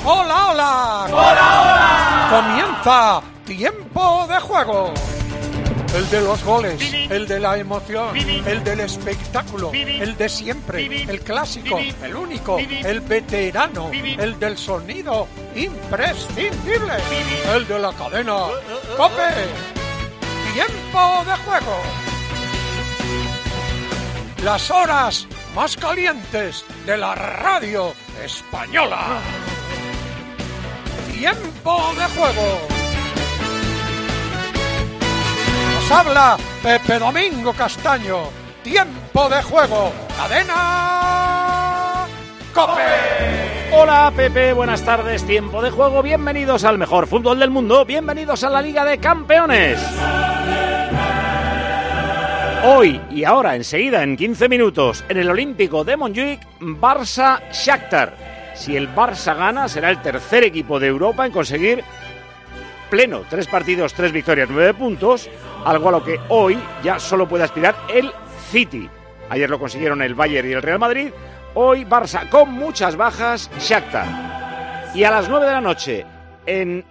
¡Hola, hola! ¡Hola, hola! Comienza Tiempo de Juego. El de los goles, el de la emoción, el del espectáculo, el de siempre, el clásico, el único, el veterano, el del sonido imprescindible, el de la cadena COPE. Tiempo de Juego. Las horas más calientes de la radio española. Tiempo de Juego. Nos habla Pepe Domingo Castaño. Tiempo de Juego. Cadena COPE. Hola Pepe, buenas tardes. Tiempo de Juego. Bienvenidos al mejor fútbol del mundo. Bienvenidos a la Liga de Campeones. Hoy y ahora, enseguida, en 15 minutos, en el Olímpico de Montjuïc, Barça-Shakhtar. Si el Barça gana, será el tercer equipo de Europa en conseguir pleno 3 partidos, 3 victorias, 9 puntos, algo a lo que hoy ya solo puede aspirar el City. Ayer lo consiguieron el Bayern y el Real Madrid, hoy Barça con muchas bajas, Shakhtar. Y a las 9 de la noche, en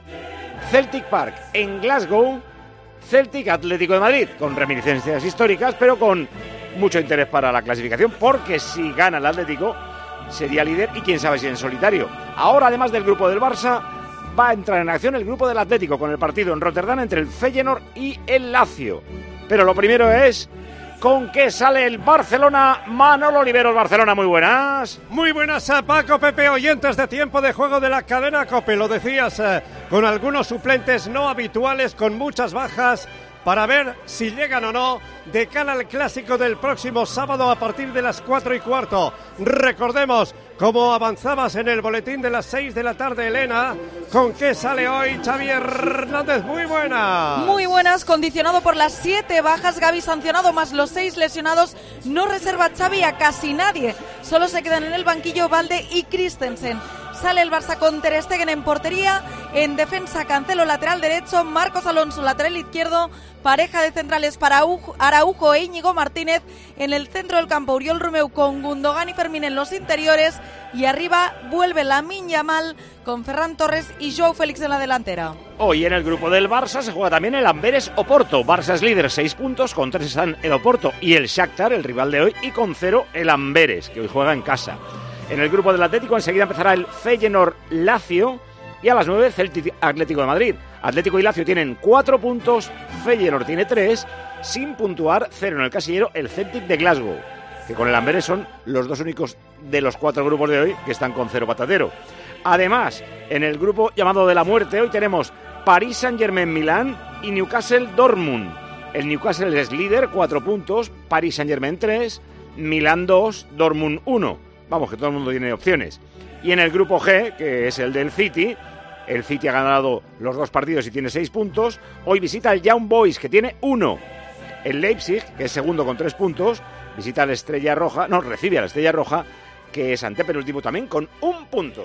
Celtic Park, en Glasgow, Celtic Atlético de Madrid, con reminiscencias históricas, pero con mucho interés para la clasificación, porque si gana el Atlético, sería líder y quién sabe si en solitario. Ahora, además del grupo del Barça, va a entrar en acción el grupo del Atlético, con el partido en Rotterdam entre el Feyenoord y el Lazio. Pero lo primero es, ¿con qué sale el Barcelona? Manolo Oliveros, Barcelona, muy buenas. Muy buenas a Paco, Pepe, oyentes de Tiempo de Juego de la cadena COPE. Lo decías, con algunos suplentes no habituales, con muchas bajas, para ver si llegan o no de cara al clásico del próximo sábado a partir de las 4:15. Recordemos, como avanzabas en el boletín de las 6 de la tarde, Elena, ¿con qué sale hoy Xavi Hernández? Muy buenas. Muy buenas, condicionado por las 7 bajas, Gavi sancionado más los 6 lesionados, no reserva Xavi a casi nadie, solo se quedan en el banquillo Valde y Christensen. Sale el Barça con Ter Stegen en portería, en defensa Cancelo lateral derecho, Marcos Alonso lateral izquierdo, pareja de centrales para Araujo e Íñigo Martínez, en el centro del campo Oriol Romeu con Gundogan y Fermín en los interiores, y arriba vuelve Lamine Yamal con Ferran Torres y Joao Félix en la delantera. Hoy en el grupo del Barça se juega también el Amberes-Oporto. Barça es líder, 6 puntos, con 3 están el Oporto y el Shakhtar, el rival de hoy, y con 0 el Amberes, que hoy juega en casa. En el grupo del Atlético enseguida empezará el Feyenoord-Lazio y a las 9 Celtic Atlético de Madrid. Atlético y Lazio tienen 4 puntos, Feyenoord tiene 3, sin puntuar, 0 en el casillero el Celtic de Glasgow, que con el Amberes son los dos únicos de los 4 grupos de hoy que están con 0 patatero. Además, en el grupo llamado de la muerte, hoy tenemos Paris Saint-Germain-Milán y Newcastle-Dortmund. El Newcastle es líder, 4 puntos, Paris Saint-Germain 3, Milán 2, Dortmund 1. Vamos, que todo el mundo tiene opciones. Y en el grupo G, que es el del City, el City ha ganado los 2 partidos y tiene 6 puntos. Hoy visita el Young Boys, que tiene 1. El Leipzig, que es segundo con 3 puntos, visita a la Estrella Roja, no, recibe a la Estrella Roja, que es antepenúltimo también con 1 punto.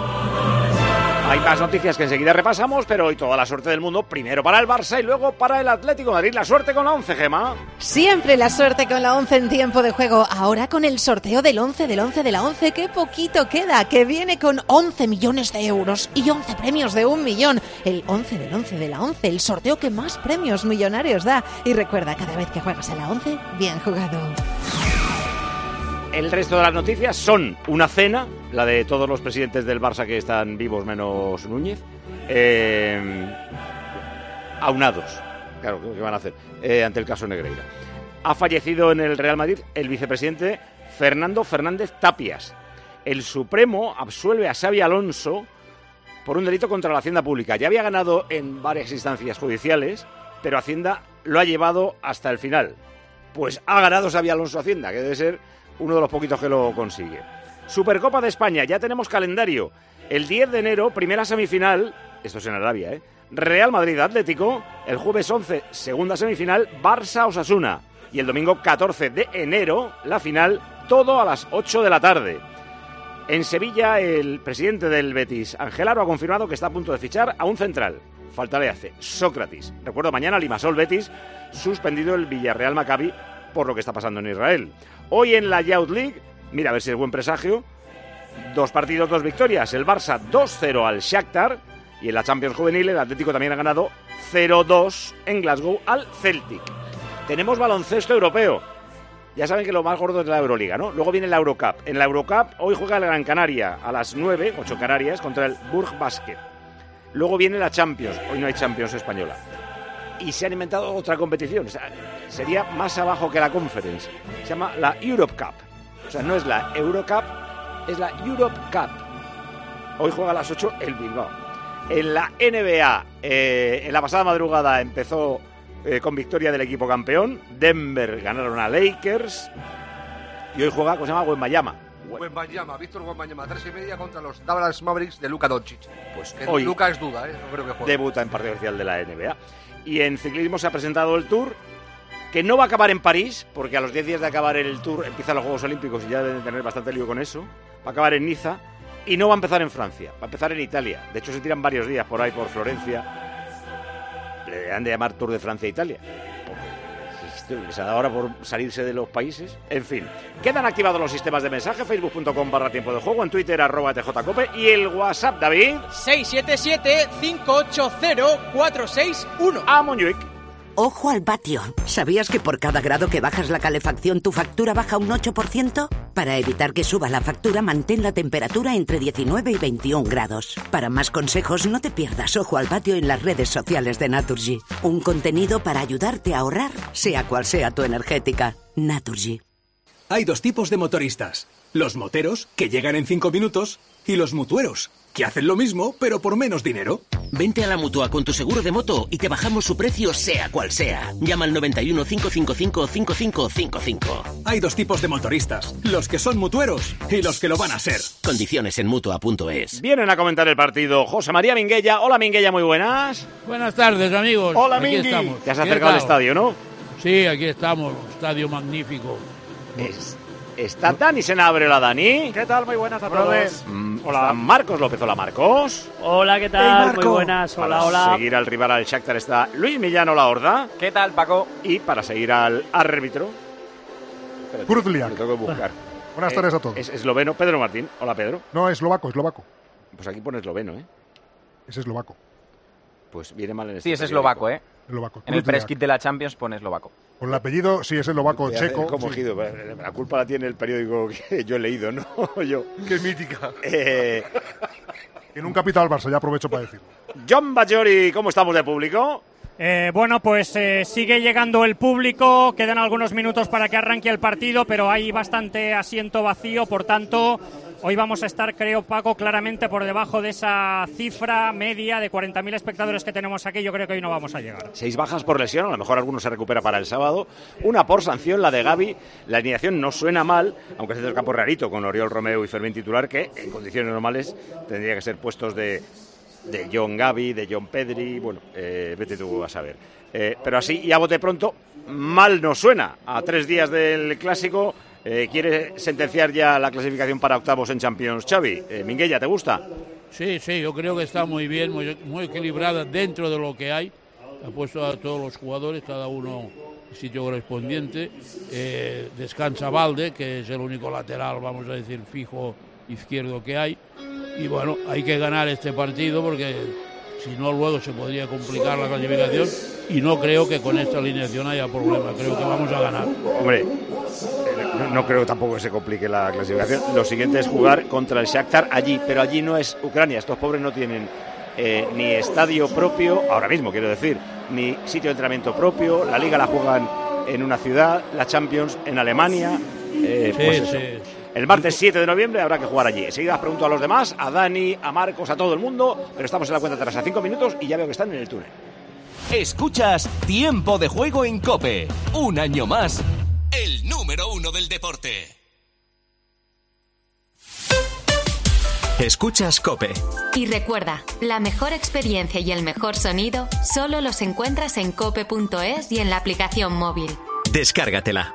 Hay más noticias que enseguida repasamos, pero hoy toda la suerte del mundo, primero para el Barça y luego para el Atlético de Madrid. La suerte con la 11, Gemma. Siempre la suerte con la 11 en Tiempo de Juego. Ahora con el sorteo del 11 de la 11, que poquito queda, que viene con 11 millones de euros y 11 premios de 1 millón. El 11 de la 11, el sorteo que más premios millonarios da. Y recuerda, cada vez que juegas a la 11, bien jugado. El resto de las noticias son una cena, la de todos los presidentes del Barça que están vivos menos Núñez, aunados, claro, ¿qué van a hacer? Ante el caso Negreira. Ha fallecido en el Real Madrid el vicepresidente Fernando Fernández Tapias. El Supremo absuelve a Xabi Alonso por un delito contra la Hacienda Pública. Ya había ganado en varias instancias judiciales, pero Hacienda lo ha llevado hasta el final. Pues ha ganado Xabi Alonso Hacienda, que debe ser uno de los poquitos que lo consigue. Supercopa de España, ya tenemos calendario. El 10 de enero, primera semifinal, esto es en Arabia, Real Madrid-Atlético. El jueves 11, segunda semifinal, Barça-Osasuna. Y el domingo 14 de enero, la final, todo a las 8 de la tarde. En Sevilla, el presidente del Betis, Ángel Aro, ha confirmado que está a punto de fichar a un central. Falta le hace Sócrates. Recuerdo, mañana Limassol Betis, suspendido el Villarreal Maccabi por lo que está pasando en Israel. Hoy en la Youth League, mira a ver si es buen presagio, 2 partidos, 2 victorias. El Barça 2-0 al Shakhtar y en la Champions Juvenil el Atlético también ha ganado 0-2 en Glasgow al Celtic. Tenemos baloncesto europeo. Ya saben que lo más gordo es la Euroliga, ¿no? Luego viene la Eurocup. En la Eurocup hoy juega el Gran Canaria a las 9, 8 Canarias, contra el Burg Basket. Luego viene la Champions. Hoy no hay Champions española. Y se han inventado otra competición. O sea, sería más abajo que la Conference. Se llama la Europe Cup. O sea, no es la Eurocup, es la Europe Cup. Hoy juega a las 8 el Bilbao. En la NBA, en la pasada madrugada empezó con victoria del equipo campeón. Denver ganaron a Lakers. Y hoy juega, ¿cómo se llama? Wembanyama. Víctor Wembanyama, 3:30 contra los Dallas Mavericks de Luka Doncic. Pues hoy Luka es duda, no creo que juegue. Debuta en partido oficial de la NBA. Y en ciclismo se ha presentado el Tour, que no va a acabar en París, porque a los 10 días de acabar el Tour empiezan los Juegos Olímpicos y ya deben tener bastante lío con eso. Va a acabar en Niza y no va a empezar en Francia, va a empezar en Italia. De hecho, se tiran varios días por ahí, por Florencia. Le han de llamar Tour de Francia e Italia. Les ha dado ahora por salirse de los países. En fin, quedan activados los sistemas de mensaje, facebook.com/tiempo de juego, en Twitter @tjcope y el WhatsApp, David 677-580-461. a Montjuic. Ojo al vatio. ¿Sabías que por cada grado que bajas la calefacción tu factura baja un 8%? Para evitar que suba la factura, mantén la temperatura entre 19 y 21 grados. Para más consejos, no te pierdas Ojo al vatio en las redes sociales de Naturgy. Un contenido para ayudarte a ahorrar, sea cual sea tu energética. Naturgy. Hay 2 tipos de motoristas. Los moteros, que llegan en 5 minutos, y los mutueros, que hacen lo mismo, pero por menos dinero. Vente a la Mutua con tu seguro de moto y te bajamos su precio sea cual sea. Llama al 91 555 5555. Hay 2 tipos de motoristas, los que son mutueros y los que lo van a ser. Condiciones en Mutua.es. Vienen a comentar el partido José María Minguella. Hola Minguella, muy buenas. Buenas tardes, amigos. Hola aquí Mingui. estamos. Te has acercado al estadio, ¿no? Sí, aquí estamos, estadio magnífico. Está Dani Senabre. Hola Dani. ¿Qué tal? Muy buenas a todos. Hola Marcos López. Hola Marcos. Hola, ¿qué tal? Muy buenas. Hola, Para seguir al rival al Shakhtar está Luis Millán. Hola Horda. ¿Qué tal, Paco? Y para seguir al árbitro Kurzdliak. lo tengo que buscar. Buenas tardes a todos. Es esloveno. Pedro Martín. Hola Pedro. No, eslovaco. Pues aquí pone esloveno, ¿eh? Es eslovaco. Pues viene mal en este Sí, es periódico. eslovaco, ¿eh? Eslovaco. En el press kit de la Champions pone eslovaco. Con el apellido, sí, es eslovaco checo. Como sí. Gido. La culpa la tiene el periódico que yo he leído, ¿no? Yo. Qué mítica. En un capital Barça, ya aprovecho para decirlo. John Bajori, ¿cómo estamos de público? Bueno, pues sigue llegando el público, quedan algunos minutos para que arranque el partido, pero hay bastante asiento vacío, por tanto, hoy vamos a estar, creo, Paco, claramente por debajo de esa cifra media de 40.000 espectadores que tenemos aquí. Yo creo que hoy no vamos a llegar. 6 bajas por lesión, a lo mejor alguno se recupera para el sábado. Una por sanción, la de Gavi. La alineación no suena mal, aunque es del campo rarito, con Oriol Romeu y Fermín titular, que en condiciones normales tendría que ser puestos de John Gavi, de John Pedri, bueno, vete tú a saber. Pero así, y a bote pronto, mal no suena. A 3 días del Clásico, ¿quiere sentenciar ya la clasificación para octavos en Champions, Xavi? Minguella, ¿te gusta? Sí, yo creo que está muy bien, muy equilibrada dentro de lo que hay. Ha puesto a todos los jugadores, cada uno en sitio correspondiente. Descansa Valde, que es el único lateral, vamos a decir, fijo izquierdo que hay. Y bueno, hay que ganar este partido porque si no luego se podría complicar la clasificación y no creo que con esta alineación haya problema, creo que vamos a ganar. Hombre, no creo tampoco que se complique la clasificación. Lo siguiente es jugar contra el Shakhtar allí, pero allí no es Ucrania, estos pobres no tienen ni estadio propio, ahora mismo quiero decir, ni sitio de entrenamiento propio, la Liga la juegan en una ciudad, la Champions en Alemania, pues eso. El martes 7 de noviembre habrá que jugar allí. Enseguida pregunto a los demás, a Dani, a Marcos, a todo el mundo, pero estamos en la cuenta atrás a 5 minutos y ya veo que están en el túnel. Escuchas Tiempo de Juego en COPE. Un año más, el número 1 del deporte. Escuchas COPE. Y recuerda, la mejor experiencia y el mejor sonido solo los encuentras en cope.es y en la aplicación móvil. Descárgatela.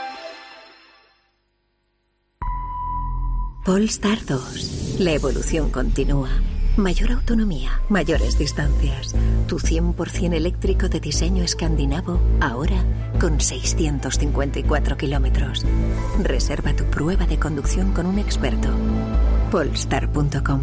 Polestar 2. La evolución continúa. Mayor autonomía, mayores distancias. Tu 100% eléctrico de diseño escandinavo, ahora con 654 kilómetros. Reserva tu prueba de conducción con un experto. Polestar.com.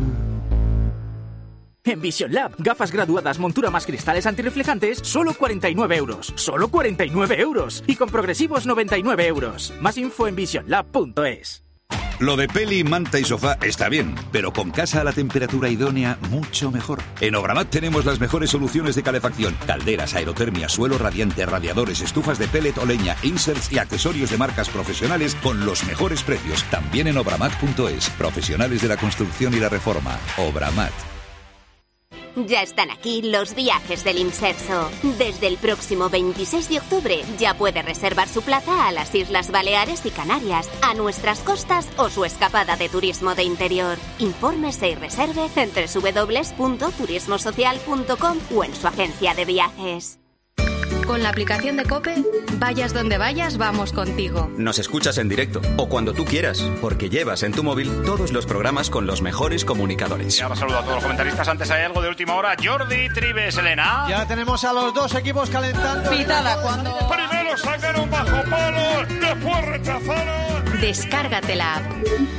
En Vision Lab, gafas graduadas, montura más cristales antirreflejantes, solo 49 euros. ¡Solo 49 euros! Y con progresivos 99 euros. Más info en visionlab.es. Lo de peli, manta y sofá está bien, pero con casa a la temperatura idónea, mucho mejor. En Obramat tenemos las mejores soluciones de calefacción: calderas, aerotermia, suelo radiante, radiadores, estufas de pellet o leña, inserts y accesorios de marcas profesionales con los mejores precios. También en obramat.es. Profesionales de la construcción y la reforma. Obramat. Ya están aquí los viajes del Imserso. Desde el próximo 26 de octubre ya puede reservar su plaza a las Islas Baleares y Canarias, a nuestras costas o su escapada de turismo de interior. Infórmese y reserve en www.turismosocial.com o en su agencia de viajes. Con la aplicación de COPE, vayas donde vayas, vamos contigo. Nos escuchas en directo o cuando tú quieras, porque llevas en tu móvil todos los programas con los mejores comunicadores. Y ahora saludo a todos los comentaristas. Antes hay algo de última hora. Jordi Trives, Elena. Ya tenemos a los dos equipos calentando. Pitada cuando... Primero sacaron bajo palo, después rechazaron. Descárgate la app.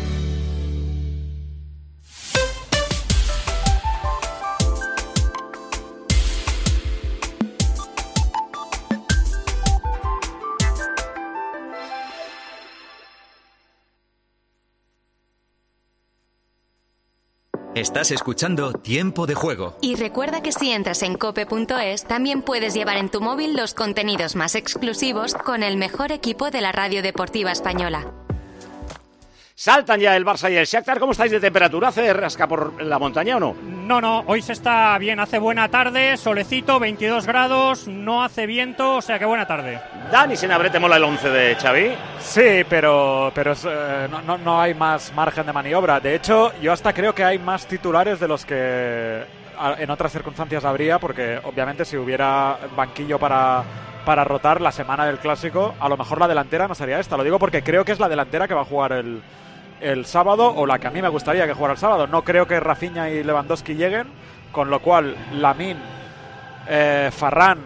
Estás escuchando Tiempo de Juego. Y recuerda que si entras en cope.es, también puedes llevar en tu móvil los contenidos más exclusivos con el mejor equipo de la radio deportiva española. Saltan ya el Barça y el Shakhtar. ¿Cómo estáis de temperatura? ¿Hace rasca por la montaña o no? No, hoy se está bien, hace buena tarde, solecito, 22 grados, no hace viento, o sea que buena tarde. Dani Senabre, ¿te mola el 11 de Xavi? Sí, pero no hay más margen de maniobra. De hecho, yo hasta creo que hay más titulares de los que en otras circunstancias habría, porque obviamente si hubiera banquillo para rotar la semana del Clásico, a lo mejor la delantera no sería esta. Lo digo porque creo que es la delantera que va a jugar el sábado, o la que a mí me gustaría que jugara el sábado. No creo que Rafinha y Lewandowski lleguen, con lo cual Lamine, Ferran,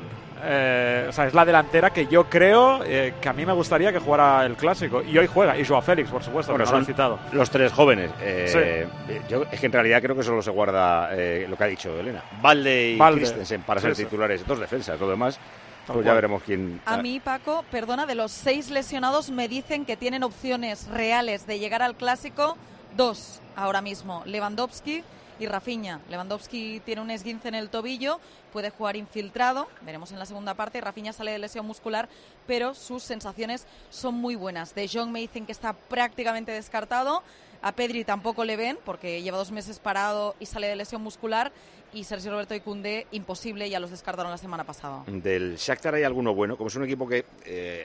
o sea, es la delantera que yo creo que a mí me gustaría que jugara el Clásico. Y hoy juega, y Joao Félix, por supuesto, bueno, que son lo he citado. Los tres jóvenes. Sí. Yo es que en realidad creo que solo se guarda lo que ha dicho Elena, Balde y Christensen para ser titulares, dos defensas, lo demás pues ya veremos quién. A mí, Paco, perdona, de los 6 lesionados me dicen que tienen opciones reales de llegar al Clásico 2 ahora mismo, Lewandowski y Rafinha. Lewandowski tiene un esguince en el tobillo, puede jugar infiltrado, veremos en la segunda parte. Rafinha sale de lesión muscular, pero sus sensaciones son muy buenas. De Jong me dicen que está prácticamente descartado. A Pedri tampoco le ven porque lleva 2 meses parado y sale de lesión muscular. Y Sergio Roberto y Koundé, imposible, ya los descartaron la semana pasada. Del Shakhtar hay alguno bueno, como es un equipo que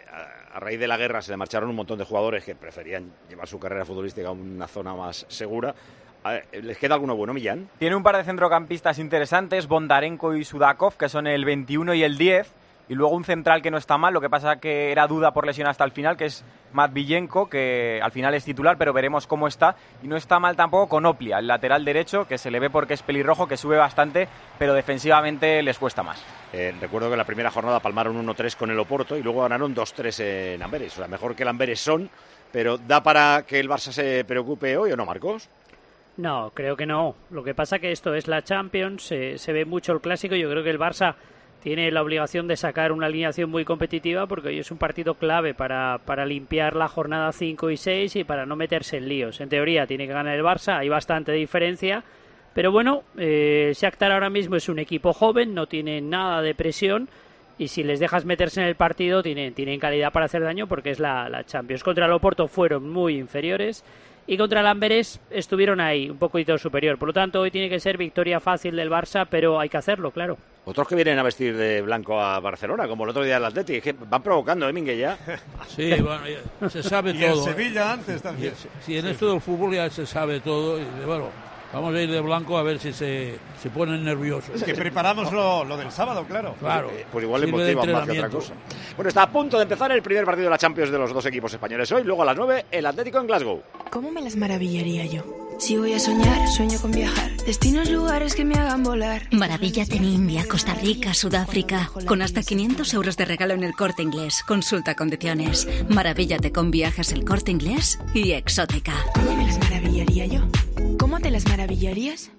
a raíz de la guerra se le marcharon un montón de jugadores que preferían llevar su carrera futbolística a una zona más segura. ¿Les queda alguno bueno, Millán? Tiene un par de centrocampistas interesantes, Bondarenko y Sudakov, que son el 21 y el 10. Y luego un central que no está mal, lo que pasa que era duda por lesión hasta el final, que es Matviyenko, que al final es titular, pero veremos cómo está. Y no está mal tampoco Konoplia, el lateral derecho, que se le ve porque es pelirrojo, que sube bastante, pero defensivamente les cuesta más. Recuerdo que en la primera jornada palmaron 1-3 con el Oporto y luego ganaron 2-3 en Amberes. O sea, mejor que el Amberes son, pero ¿da para que el Barça se preocupe hoy o no, Marcos? No, creo que no. Lo que pasa que esto es la Champions, se ve mucho el Clásico. Yo creo que el Barça tiene la obligación de sacar una alineación muy competitiva porque hoy es un partido clave para limpiar la jornada 5 y 6 y para no meterse en líos. En teoría tiene que ganar el Barça, hay bastante diferencia, pero bueno, Shakhtar ahora mismo es un equipo joven, no tiene nada de presión y si les dejas meterse en el partido tienen calidad para hacer daño porque es la Champions. Contra el Oporto fueron muy inferiores y contra el Amberes estuvieron ahí, un poquito superior. Por lo tanto, hoy tiene que ser victoria fácil del Barça, pero hay que hacerlo, claro. Otros que vienen a vestir de blanco a Barcelona, como el otro día del Atleti, que van provocando, Mingue, ya. Sí, bueno, se sabe y todo. Y en Sevilla antes también. Sí, en esto del fútbol ya se sabe todo. Y bueno, vamos a ir de blanco a ver si se ponen nerviosos. Es que preparamos lo del sábado, claro. Claro. Pues igual le motivan más que otra cosa. Bueno, está a punto de empezar el primer partido de la Champions de los dos equipos españoles hoy. Luego a las 9, el Atlético en Glasgow. ¿Cómo me las maravillaría yo? Si voy a soñar, sueño con viajar. Destinos, lugares que me hagan volar. Maravíllate en India, Costa Rica, Sudáfrica. Con hasta 500 euros de regalo en el Corte Inglés. Consulta condiciones. Maravíllate con Viajes El Corte Inglés y Exótica. ¿Cómo me las maravillaría yo? ¿Cómo te las maravillarías?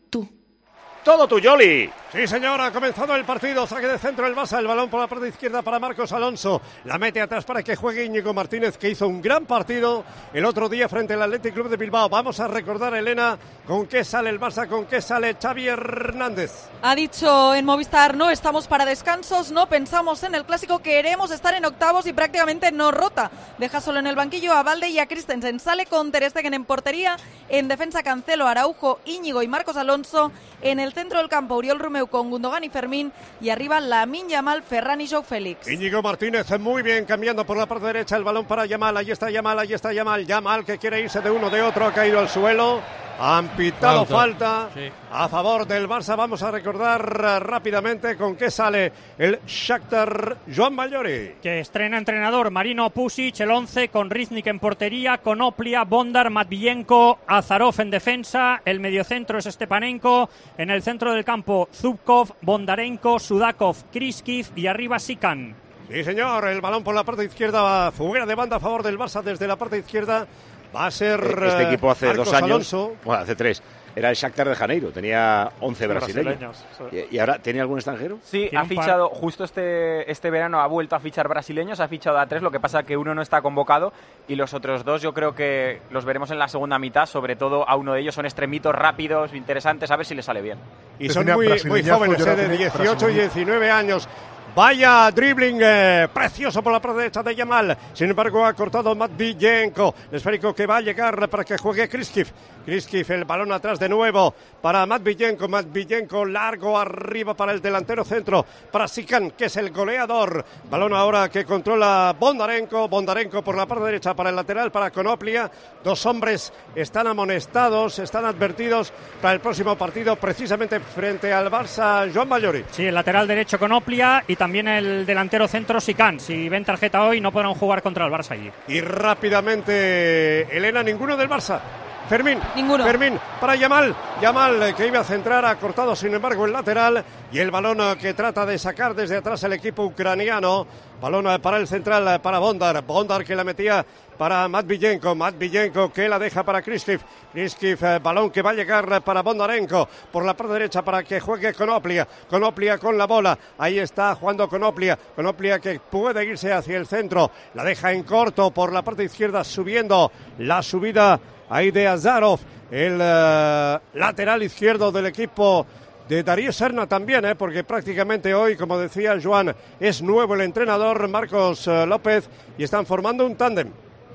Todo tu Yoli. Sí, señor, ha comenzado el partido. Saque de centro el Barça, el balón por la parte izquierda para Marcos Alonso. La mete atrás para que juegue Íñigo Martínez, que hizo un gran partido el otro día frente al Athletic Club de Bilbao. Vamos a recordar, Elena, con qué sale el Barça, con qué sale Xavi Hernández. Ha dicho en Movistar, no estamos para descansos, no pensamos en el clásico, queremos estar en octavos y prácticamente no rota. Deja solo en el banquillo a Balde y a Christensen. Sale con Ter Stegen en portería, en defensa Cancelo, Araujo, Íñigo y Marcos Alonso. En el centro del campo, Oriol Romeu con Gundogan y Fermín, y arriba Lamine Yamal, Ferran y Joao Félix. Íñigo Martínez muy bien, cambiando por la parte derecha el balón para Yamal. Ahí está Yamal, Yamal que quiere irse de uno de otro, ha caído al suelo. Han pitado falta sí, a favor del Barça. Vamos a recordar rápidamente con qué sale el Shakhtar. Joan Mallori, que estrena entrenador Marino Pusic, el 11 con Riznik en portería, Konoplia, Bondar, Matviyenko, Azarov en defensa, el mediocentro es Stepanenko, en el centro del campo Zubkov, Bondarenko, Sudakov, Kriskiv y arriba Sikan. Sí, señor, el balón por la parte izquierda, fuguera de banda a favor del Barça desde la parte izquierda. Va a ser este equipo hace Marcos 2 años, Alonso. Bueno, hace 3, era el Shakhtar de Janeiro, tenía 11 brasileños. Sí. ¿Y ahora tiene algún extranjero? Sí, ha fichado, justo este verano ha vuelto a fichar brasileños, ha fichado a 3, lo que pasa que uno no está convocado y los otros 2 yo creo que los veremos en la segunda mitad, sobre todo a uno de ellos, son extremitos rápidos, interesantes, a ver si les sale bien. Y son muy jóvenes, de 18 y 19 años. Vaya dribbling precioso por la parte derecha de Yamal. Sin embargo, ha cortado Matviyenko. El esférico que va a llegar para que juegue Kriskiv. Kriskiv, el balón atrás de nuevo para Matviyenko. Matviyenko largo arriba para el delantero centro. Para Sikan, que es el goleador. Balón ahora que controla Bondarenko. Bondarenko por la parte derecha para el lateral, para Konoplia. 2 hombres están amonestados, están advertidos para el próximo partido, precisamente frente al Barça. Joan Mallori. Sí, el lateral derecho Konoplia y también el delantero centro Sikan. Si ven tarjeta hoy no podrán jugar contra el Barça allí. Y rápidamente, Elena, ninguno del Barça. Fermín, ninguno. Fermín para Yamal, que iba a centrar, ha cortado sin embargo el lateral y el balón que trata de sacar desde atrás el equipo ucraniano. Balón para el central, para Bondar que la metía para Matviyenko que la deja para Kriskiv, balón que va a llegar para Bondarenko, por la parte derecha para que juegue Konoplia con la bola, ahí está jugando Konoplia que puede irse hacia el centro, la deja en corto por la parte izquierda, subiendo la subida ahí de Azarov, el lateral izquierdo del equipo de Darío Serna también, porque prácticamente hoy, como decía Joan, es nuevo el entrenador Marcos López y están formando un tándem.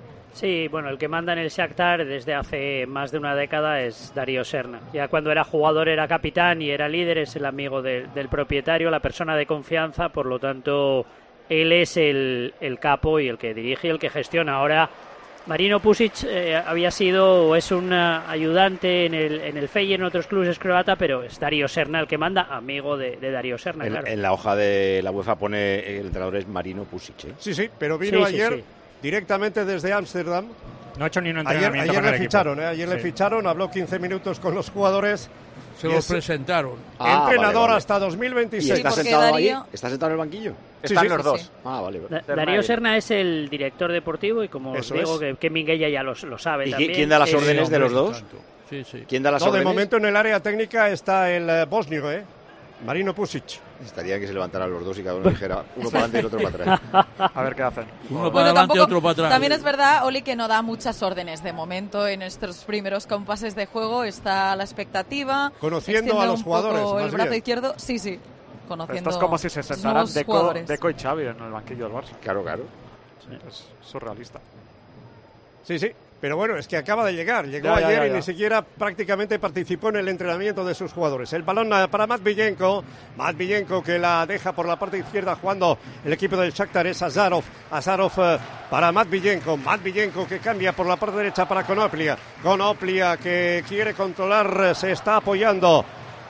Sí, bueno, el que manda en el Shakhtar desde hace más de una década es Darío Serna. Ya cuando era jugador era capitán y era líder, es el amigo del propietario, la persona de confianza, por lo tanto él es el capo y el que dirige y el que gestiona. Ahora Marino Pusic había sido o es un ayudante en el Feyenoord, en otros clubes croata, pero es Darío Serna el que manda, amigo de Darío Serna, claro. En la hoja de la UEFA pone el entrenador es Marino Pusic. Sí, pero vino ayer directamente desde Ámsterdam. No ha hecho ni un entrenamiento. Ayer le ficharon, le ficharon, habló 15 minutos con los jugadores. Se lo presentaron. Entrenador hasta 2026. ¿Y está sentado ahí? ¿Está sentado en el banquillo? Están los dos. Sí. Ah, vale. Darío Serna es el director deportivo y como os digo, que Minguella ya lo sabe ¿Y también. ¿Quién da las órdenes de los dos? Sí. ¿Quién da las órdenes? De momento en el área técnica está el bosnio, Marino Pusic. Estaría que se levantaran los dos y cada uno dijera uno para adelante y el otro para atrás. A ver qué hacen. Uno para adelante, otro para atrás. También es verdad, Oli, que no da muchas órdenes de momento en estos primeros compases de juego. Está la expectativa. Conociendo a los jugadores. El brazo izquierdo, sí. Conociendo. Esto es como si se sentaran Deco y Xavi en el banquillo del Barça. Claro. Sí. Es surrealista. Sí. Pero bueno, es que acaba de llegar. Llegó ayer y ni siquiera prácticamente participó en el entrenamiento de sus jugadores. El balón para Matviyenko que la deja por la parte izquierda jugando el equipo del Shakhtar, es Azarov para Matviyenko que cambia por la parte derecha para Konoplia que quiere controlar, se está apoyando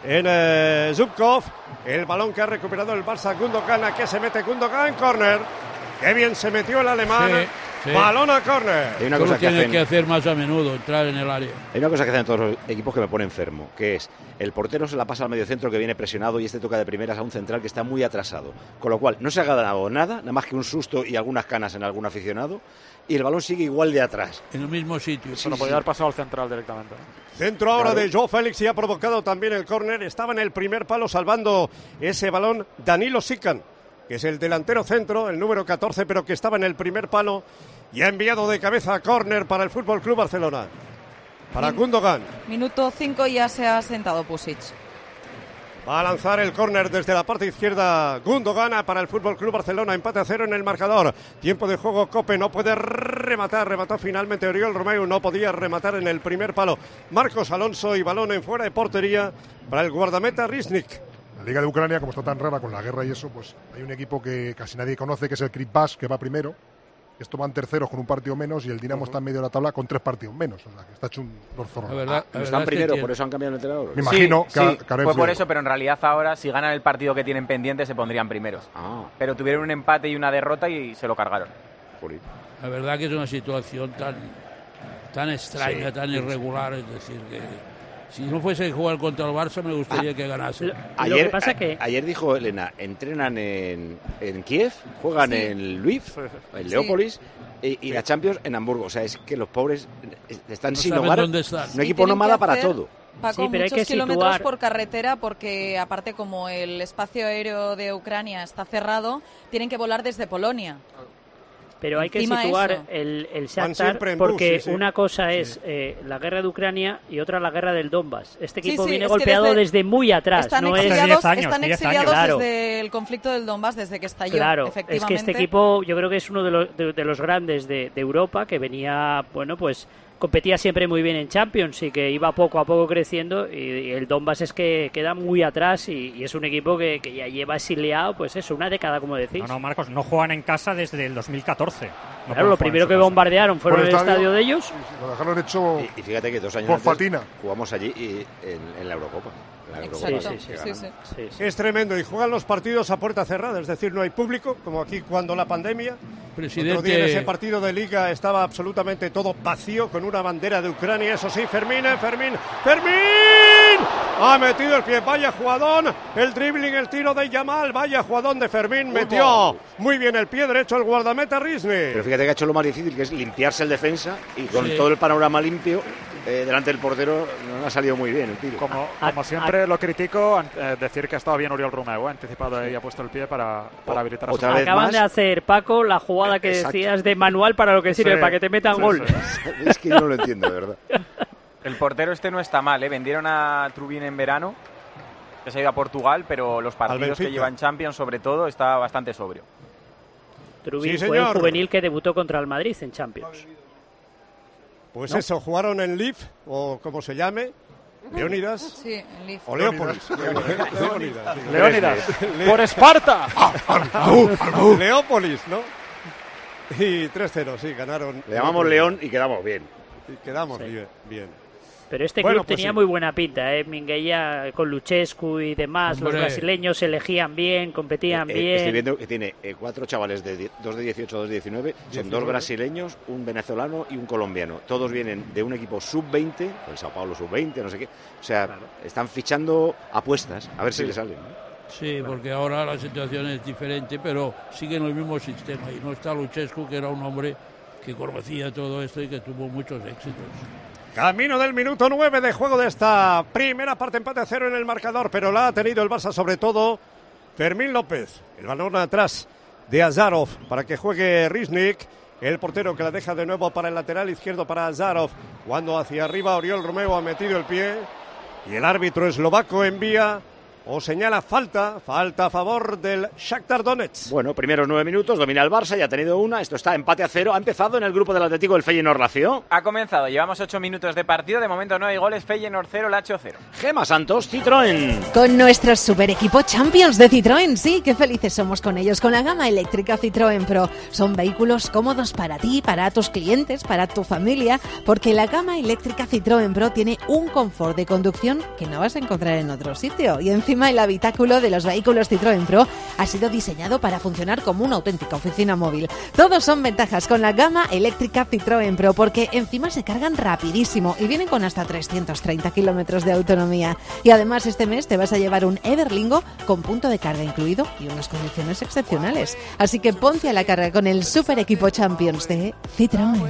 en Zubkov. El balón que ha recuperado el Barça, Gundogan, que se mete Gundogan, córner. Qué bien se metió el alemán. Sí. Balón a córner. Hay una cosa tiene que hacer más a menudo, entrar en el área. Hay una cosa que hacen todos los equipos que me pone enfermo, que es el portero se la pasa al mediocentro que viene presionado y este toca de primeras a un central que está muy atrasado. Con lo cual no se ha ganado nada más que un susto y algunas canas en algún aficionado, y el balón sigue igual de atrás. En el mismo sitio. Se lo podía haber pasado al central directamente. Centro ahora de Joao Félix y ha provocado también el córner. Estaba en el primer palo salvando ese balón Danilo Sican, que es el delantero centro, el número 14, pero que estaba en el primer palo y ha enviado de cabeza a córner para el Fútbol Club Barcelona. Para Gundogan. Minuto 5 ya se ha sentado Pusic. Va a lanzar el córner desde la parte izquierda Gundogan para el Fútbol Club Barcelona. Empate a 0 en el marcador. Tiempo de juego. Cope no puede rematar. Remató finalmente Oriol Romeu. No podía rematar en el primer palo Marcos Alonso y balón en fuera de portería para el guardameta Risnik. La Liga de Ucrania, como está tan rara con la guerra y eso, pues hay un equipo que casi nadie conoce, que es el Kripbash, que va primero. Estos van terceros con un partido menos y el Dinamo está en medio de la tabla con 3 partidos menos. O sea, que está hecho un zorro. Están primero, por eso han cambiado el entrenador. Me imagino que fue por eso, pero en realidad ahora, si ganan el partido que tienen pendiente, se pondrían primeros. Pero tuvieron un empate y una derrota y se lo cargaron. La verdad que es una situación tan extraña, tan irregular, es decir, que si no fuese jugar contra el Barça me gustaría que ganase. Ayer dijo Elena, entrenan en Kiev, juegan en Lviv, en Leópolis y la Champions en Hamburgo. O sea, es que los pobres están sin hogar. Un equipo nómada para todo. Paco, pero muchos kilómetros por carretera porque aparte como el espacio aéreo de Ucrania está cerrado, tienen que volar desde Polonia. Pero hay que situar el Shakhtar porque una cosa es la guerra de Ucrania y otra la guerra del Donbass. Este equipo viene golpeado desde muy atrás. Están exiliados desde el conflicto del Donbass, desde que estalló. Claro, efectivamente. es que este equipo yo creo que es uno de los grandes de Europa, que venía, competía siempre muy bien en Champions y que iba poco a poco creciendo, y el Donbass es que queda muy atrás y es un equipo que ya lleva exiliado, pues eso, una década, como decís. No, Marcos, no juegan en casa desde el 2014. Claro, lo primero que bombardearon fueron el estadio de ellos. Lo dejaron hecho y fíjate que 2 años antes Fatina. Jugamos allí en la Eurocopa. Es tremendo y juegan los partidos a puerta cerrada, es decir, no hay público, como aquí cuando la pandemia. Otro día en ese partido de Liga estaba absolutamente todo vacío con una bandera de Ucrania, eso sí, Fermín ha metido el pie, vaya jugadón, el dribbling, el tiro de Yamal, vaya jugadón de Fermín, metió muy bien el pie derecho el guardameta Risnik. Pero fíjate que ha hecho lo más difícil, que es limpiarse el defensa, y con todo el panorama limpio delante del portero no ha salido muy bien el tiro. Como siempre lo critico, decir que ha estado bien Oriol Romeu, anticipado y ha puesto el pie para habilitar a su Acaban de hacer, Paco, la jugada que decías de manual para lo que sirve, para que te metan gol. Es que yo no lo entiendo, de verdad. El portero no está mal, Vendieron a Trubin en verano, que se ha ido a Portugal, pero los partidos que llevan Champions, sobre todo, está bastante sobrio. Trubin fue el juvenil que debutó contra el Madrid en Champions. Pues eso, jugaron en Lviv, o como se llame, Leónidas. Sí, en Lviv. O Leópolis. Leónidas. ¡Por Esparta! Leópolis, ¿no? Y 3-0, sí, ganaron. Le llamamos León y quedamos bien. Y quedamos bien. Pero este club tenía muy buena pinta, Minguella con Luchescu y demás. Los brasileños elegían bien, competían bien. Estoy viendo que tiene 4 chavales, 2 de 18, 2 de 19. Son 2 brasileños, un venezolano y un colombiano. Todos vienen de un equipo sub-20, el Sao Paulo sub-20, no sé qué. O sea, están fichando apuestas, a ver si le salen, ¿no? Sí, porque ahora la situación es diferente, pero siguen el mismo sistema. Y no está Luchescu, que era un hombre que conocía todo esto y que tuvo muchos éxitos. Camino del minuto 9 de juego de esta primera parte, empate a 0 en el marcador, pero la ha tenido el Barça sobre todo Fermín López. El balón atrás de Azarov para que juegue Risnik, el portero que la deja de nuevo para el lateral izquierdo para Azarov. Cuando hacia arriba Oriol Romeu ha metido el pie y el árbitro eslovaco envía o señala falta a favor del Shakhtar Donetsk. Bueno, primeros 9 minutos, domina el Barça, ya ha tenido una, esto está empate a 0, ha empezado en el grupo del Atlético el Feyenoord Lazio. Ha comenzado, llevamos 8 minutos de partido, de momento no hay goles, Feyenoord 0, Lazio 0. Gema Santos, Citroën. Con nuestro super equipo Champions de Citroën, sí, qué felices somos con ellos, con la gama eléctrica Citroën Pro. Son vehículos cómodos para ti, para tus clientes, para tu familia, porque la gama eléctrica Citroën Pro tiene un confort de conducción que no vas a encontrar en otro sitio. Y encima encima el habitáculo de los vehículos Citroën Pro ha sido diseñado para funcionar como una auténtica oficina móvil. Todos son ventajas con la gama eléctrica Citroën Pro, porque encima se cargan rapidísimo y vienen con hasta 330 kilómetros de autonomía. Y además este mes te vas a llevar un Everlingo con punto de carga incluido y unas condiciones excepcionales. Así que ponte a la carga con el super equipo Champions de Citroën.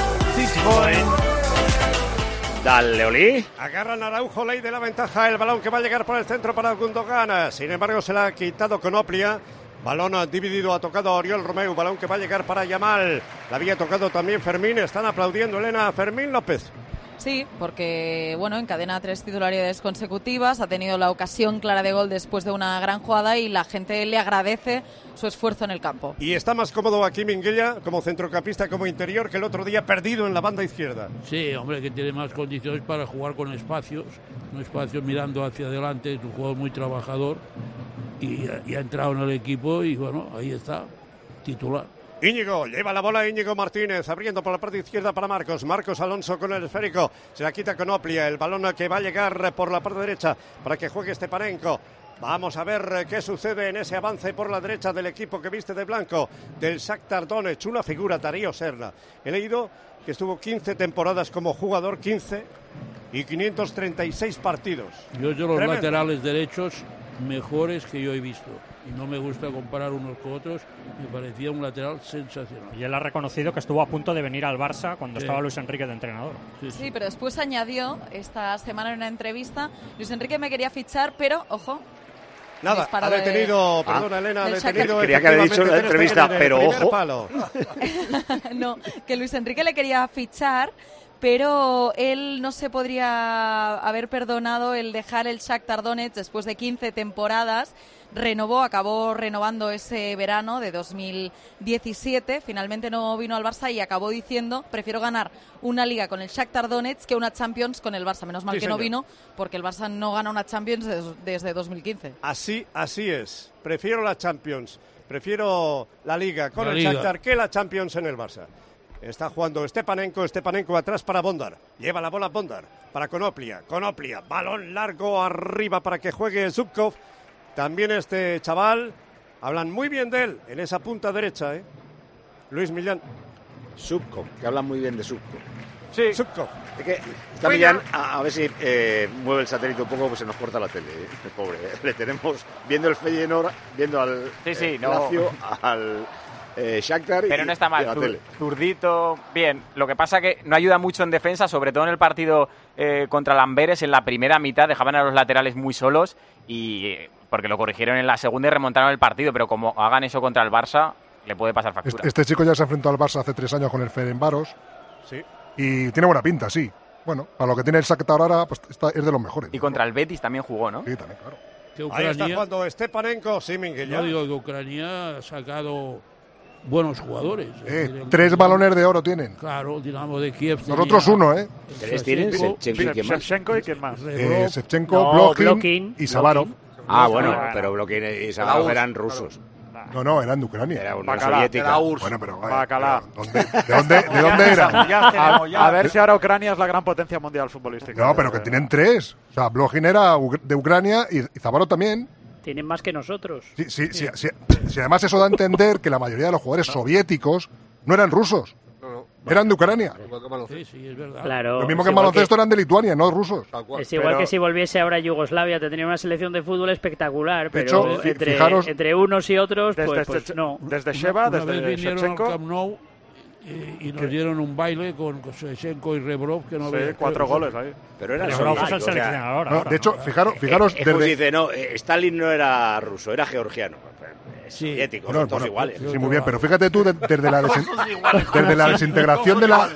Dale, Oli. Agarran Araujo, ley de la ventaja, el balón que va a llegar por el centro para Gundogan. Sin embargo, se la ha quitado Konoplia. Balón dividido, ha tocado Oriol Romeu, balón que va a llegar para Yamal. La había tocado también Fermín, están aplaudiendo Elena a Fermín López. Sí, porque bueno, encadena 3 titularidades consecutivas, ha tenido la ocasión clara de gol después de una gran jugada y la gente le agradece su esfuerzo en el campo. Y está más cómodo aquí Minguella como centrocampista, como interior, que el otro día perdido en la banda izquierda. Sí, hombre, que tiene más condiciones para jugar con espacios, mirando hacia adelante, es un jugador muy trabajador y ha entrado en el equipo y bueno, ahí está, titular. Íñigo, lleva la bola Íñigo Martínez, abriendo por la parte izquierda para Marcos Alonso con el esférico, se la quita Konoplia, el balón que va a llegar por la parte derecha para que juegue Stepanenko. Vamos a ver qué sucede en ese avance por la derecha del equipo que viste de blanco, del Shakhtar Donetsk, una figura, Darío Serna. He leído que estuvo 15 temporadas como jugador, 15 y 536 partidos. Yo los laterales derechos mejores que yo he visto. Y no me gusta comparar unos con otros, me parecía un lateral sensacional. Y él ha reconocido que estuvo a punto de venir al Barça cuando estaba Luis Enrique de entrenador. Sí, pero después añadió esta semana en una entrevista, Luis Enrique me quería fichar, pero, ojo... Nada, ha detenido, perdona Elena, ha detenido... Quería que había dicho en la entrevista, pero ojo... Palo. No, que Luis Enrique le quería fichar, pero él no se podría haber perdonado el dejar el Shakhtar Donetsk después de 15 temporadas. Acabó renovando ese verano de 2017, finalmente no vino al Barça y acabó diciendo, prefiero ganar una liga con el Shakhtar Donetsk que una Champions con el Barça. Menos mal que no vino, porque el Barça no gana una Champions desde 2015. Así es, prefiero la Champions, prefiero la liga con el Shakhtar que la Champions en el Barça. Está jugando Stepanenko atrás para Bondar. Lleva la bola Bondar para Konoplia, balón largo arriba para que juegue Zubkov. También este chaval, hablan muy bien de él en esa punta derecha, Luis Millán. Zubkov, que hablan muy bien de Zubkov. Sí, Zubkov. Es que está Millán, a ver si mueve el satélite un poco, pues se nos corta la tele, pobre. Le tenemos viendo el Feyenoord, viendo al Lazio, al Shakhtar. Pero no está mal, zurdito, bien. Lo que pasa que no ayuda mucho en defensa, sobre todo en el partido contra el Amberes, en la primera mitad dejaban a los laterales muy solos y porque lo corrigieron en la segunda y remontaron el partido, pero como hagan eso contra el Barça, le puede pasar factura. Este chico ya se enfrentó al Barça hace 3 años con el Ferencváros. Sí. Y tiene buena pinta, sí. Bueno, para lo que tiene el Shakhtar ahora, pues es de los mejores. Y contra el Betis también jugó, ¿no? Sí, también, claro. Ahí está jugando Stepanenko, sí, Minguella. No digo que Ucrania ha sacado buenos jugadores. 3 balones de oro tienen. Claro, Dinamo de Kiev. Nosotros 1, ¿Tres tienen? Shevchenko y quién más. Shevchenko, Blokin y Savarov. Ah, bueno, pero Blokin y Savarov eran rusos. No, eran de Ucrania. Era una soviética. Bueno, pero Bacalá. ¿De dónde eran? A ver si ahora Ucrania es la gran potencia mundial futbolística. No, pero que tienen 3. O sea, Blokin era de Ucrania y Savarov también. Tienen más que nosotros. Sí, además eso da a entender que la mayoría de los jugadores soviéticos no eran rusos. Eran de Ucrania. Sí, es verdad. Claro, lo mismo que en baloncesto eran de Lituania, no rusos. Es igual que si volviese ahora Yugoslavia, tendría una selección de fútbol espectacular, pero hecho, entre unos y otros, pues no. Desde Sheva, desde Shevchenko. Y nos dieron un baile con Shevchenko y Rebrov que no había 4 goles ahí. Pero era el seleccionador. De hecho, fijaros dice, no, Stalin no era ruso, era georgiano. Soviéticos, son todos iguales. Sí, muy bien, pero fíjate tú, desde la desintegración de la...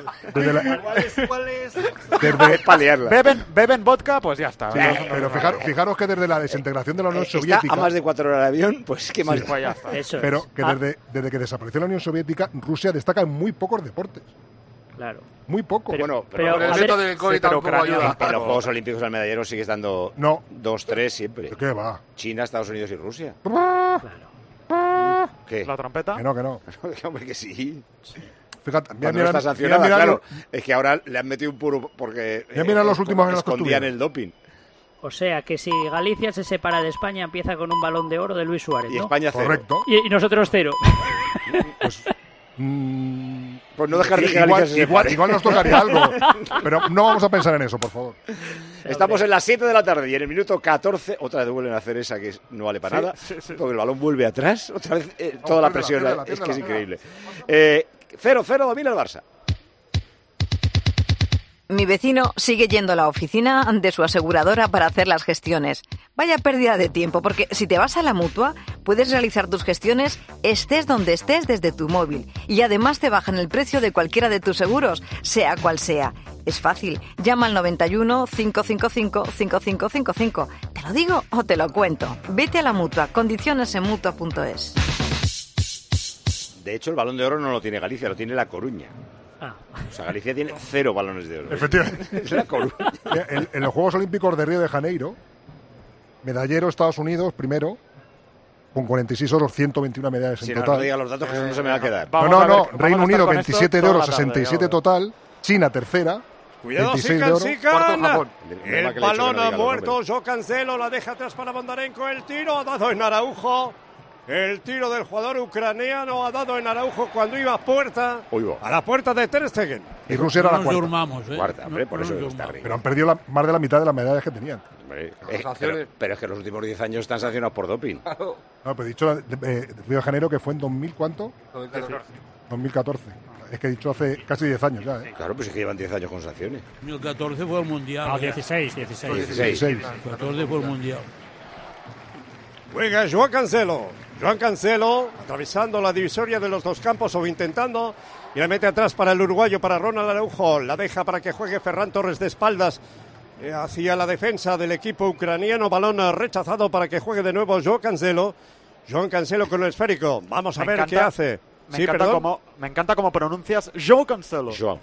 Beben vodka, pues ya está. Sí, pero fijaros que desde la desintegración de la Unión Soviética... a más de 4 horas de avión, pues qué más. Pues ya está. Pero que desde que desapareció la Unión Soviética, Rusia destaca en muy pocos deportes. Claro. Muy poco. Pero el reto del COVID tampoco ayuda. En los Juegos Olímpicos al medallero sigues dando 2-3 siempre. ¿Qué va? China, Estados Unidos y Rusia. Claro. ¿Qué? ¿La trompeta? Que no. Hombre, que sí. Fíjate, cuando no está sancionada, claro. Es que ahora le han metido un puro porque mira los últimos escondían el doping. O sea que si Galicia se separa de España, empieza con un Balón de Oro de Luis Suárez, ¿no? Y España 0. Correcto. Y nosotros 0. Pues no dejar de que Galicia se separe. Igual nos tocaría algo, pero no vamos a pensar en eso, por favor. Estamos en las 7 de la tarde y en el minuto 14 otra vez vuelven a hacer esa que no vale para nada, porque el balón vuelve atrás, otra vez toda la presión, es que es increíble. 0-0 domina el Barça. Mi vecino sigue yendo a la oficina de su aseguradora para hacer las gestiones. Vaya pérdida de tiempo, porque si te vas a la Mutua, puedes realizar tus gestiones estés donde estés desde tu móvil. Y además te bajan el precio de cualquiera de tus seguros, sea cual sea. Es fácil, llama al 91 555 5555. ¿Te lo digo o te lo cuento? Vete a la Mutua, condiciones en Mutua.es. De hecho, el Balón de Oro no lo tiene Galicia, lo tiene La Coruña. O sea, Galicia tiene 0 balones de oro. Efectivamente. Es La Coruña. En los Juegos Olímpicos de Río de Janeiro, medallero Estados Unidos primero, con 46 oros, 121 medallas en total. No diga los datos, que eso no se me va a quedar. No. Reino Unido 27 de oro, 67 total. China tercera. Cuidado, 26 de oro. Sican. Japón. El balón ha muerto. Yo Cancelo la deja atrás para Bondarenko. El tiro ha dado en Araujo. El tiro del jugador ucraniano ha dado en Araujo cuando iba a la puerta de Ter Stegen. Y Rusia era la cuarta. Durmamos, Cuarta, hombre, por eso está arriba. Pero han perdido más de la mitad de las medallas que tenían. Pero es que los últimos 10 años están sancionados por doping. No, pero he dicho Río de Janeiro, que fue en 2000, ¿cuánto? 2014. Es que he dicho hace casi 10 años ya, ¿eh? Claro, pues es que llevan 10 años con sanciones. 2014 fue el Mundial. No, 16. 16. 14 fue el Mundial. Juega Joan Cancelo, atravesando la divisoria de los dos campos o intentando, y la mete atrás para el uruguayo, para Ronald Araujo. La deja para que juegue Ferran Torres de espaldas hacia la defensa del equipo ucraniano. Balón rechazado para que juegue de nuevo Joan Cancelo con el esférico. Vamos a ver qué hace. Me encanta cómo pronuncias Joan Cancelo. El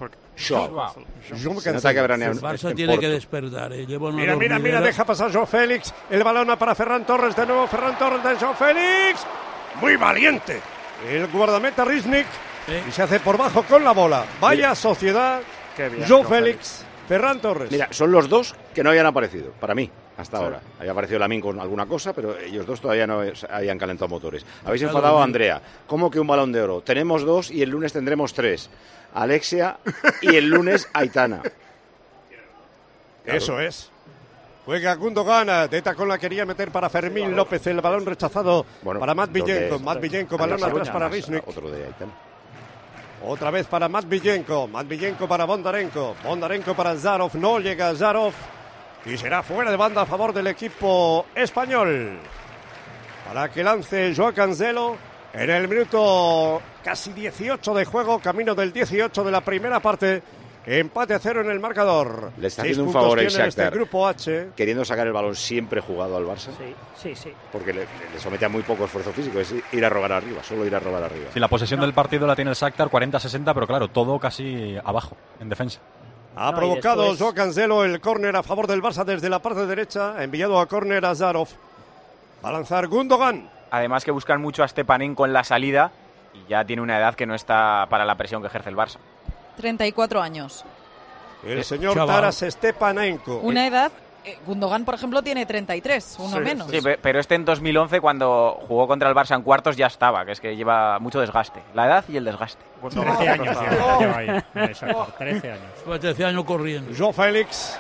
Barça tiene que despertar. Mira, deja pasar João Félix. El balón para Ferran Torres, de nuevo Ferran Torres de João Félix. Muy valiente el guardameta Riznik. Y se hace por bajo con la bola. Vaya sociedad. João Félix, Ferran Torres. Mira, son los dos que no habían aparecido, para mí. Hasta ahora. Había aparecido Lamine con alguna cosa, pero ellos dos todavía no habían calentado motores. Habéis enfadado a Andrea. ¿Cómo que un Balón de Oro? Tenemos 2 y el lunes tendremos 3. Alexia y el lunes Aitana. Eso es. Juega Gundogan, de tacón la quería meter para Fermín López, el balón rechazado para Matt Villenko, balón atrás para Riznik. Otro de Aitana. Otra vez para Matt Villenko para Bondarenko para Zarov, no llega Zarov. Y será fuera de banda a favor del equipo español. Para que lance Joan Cancelo en el minuto casi 18 de juego, camino del 18 de la primera parte. Empate a 0 en el marcador. Le está haciendo un favor el Shakhtar, este grupo H. queriendo sacar el balón siempre jugado al Barça. Sí. Porque le somete a muy poco esfuerzo físico, es ir a robar arriba, solo ir a robar arriba. Sí, la posesión del partido la tiene el Shakhtar 40-60, pero claro, todo casi abajo, en defensa. Ha provocado Joan Cancelo el córner a favor del Barça desde la parte derecha. Ha enviado a córner a Zarov. Va a lanzar Gundogan. Además que buscan mucho a Stepanenko en la salida y ya tiene una edad que no está para la presión que ejerce el Barça. 34 años. El señor Taras Stepanenko. Una edad... Gundogan, por ejemplo, tiene 33, uno menos. Sí, pero este en 2011, cuando jugó contra el Barça en cuartos, ya estaba, que es que lleva mucho desgaste. La edad y el desgaste. 13 años lleva ahí. Exacto, 13 años. 13 años corriendo. João Félix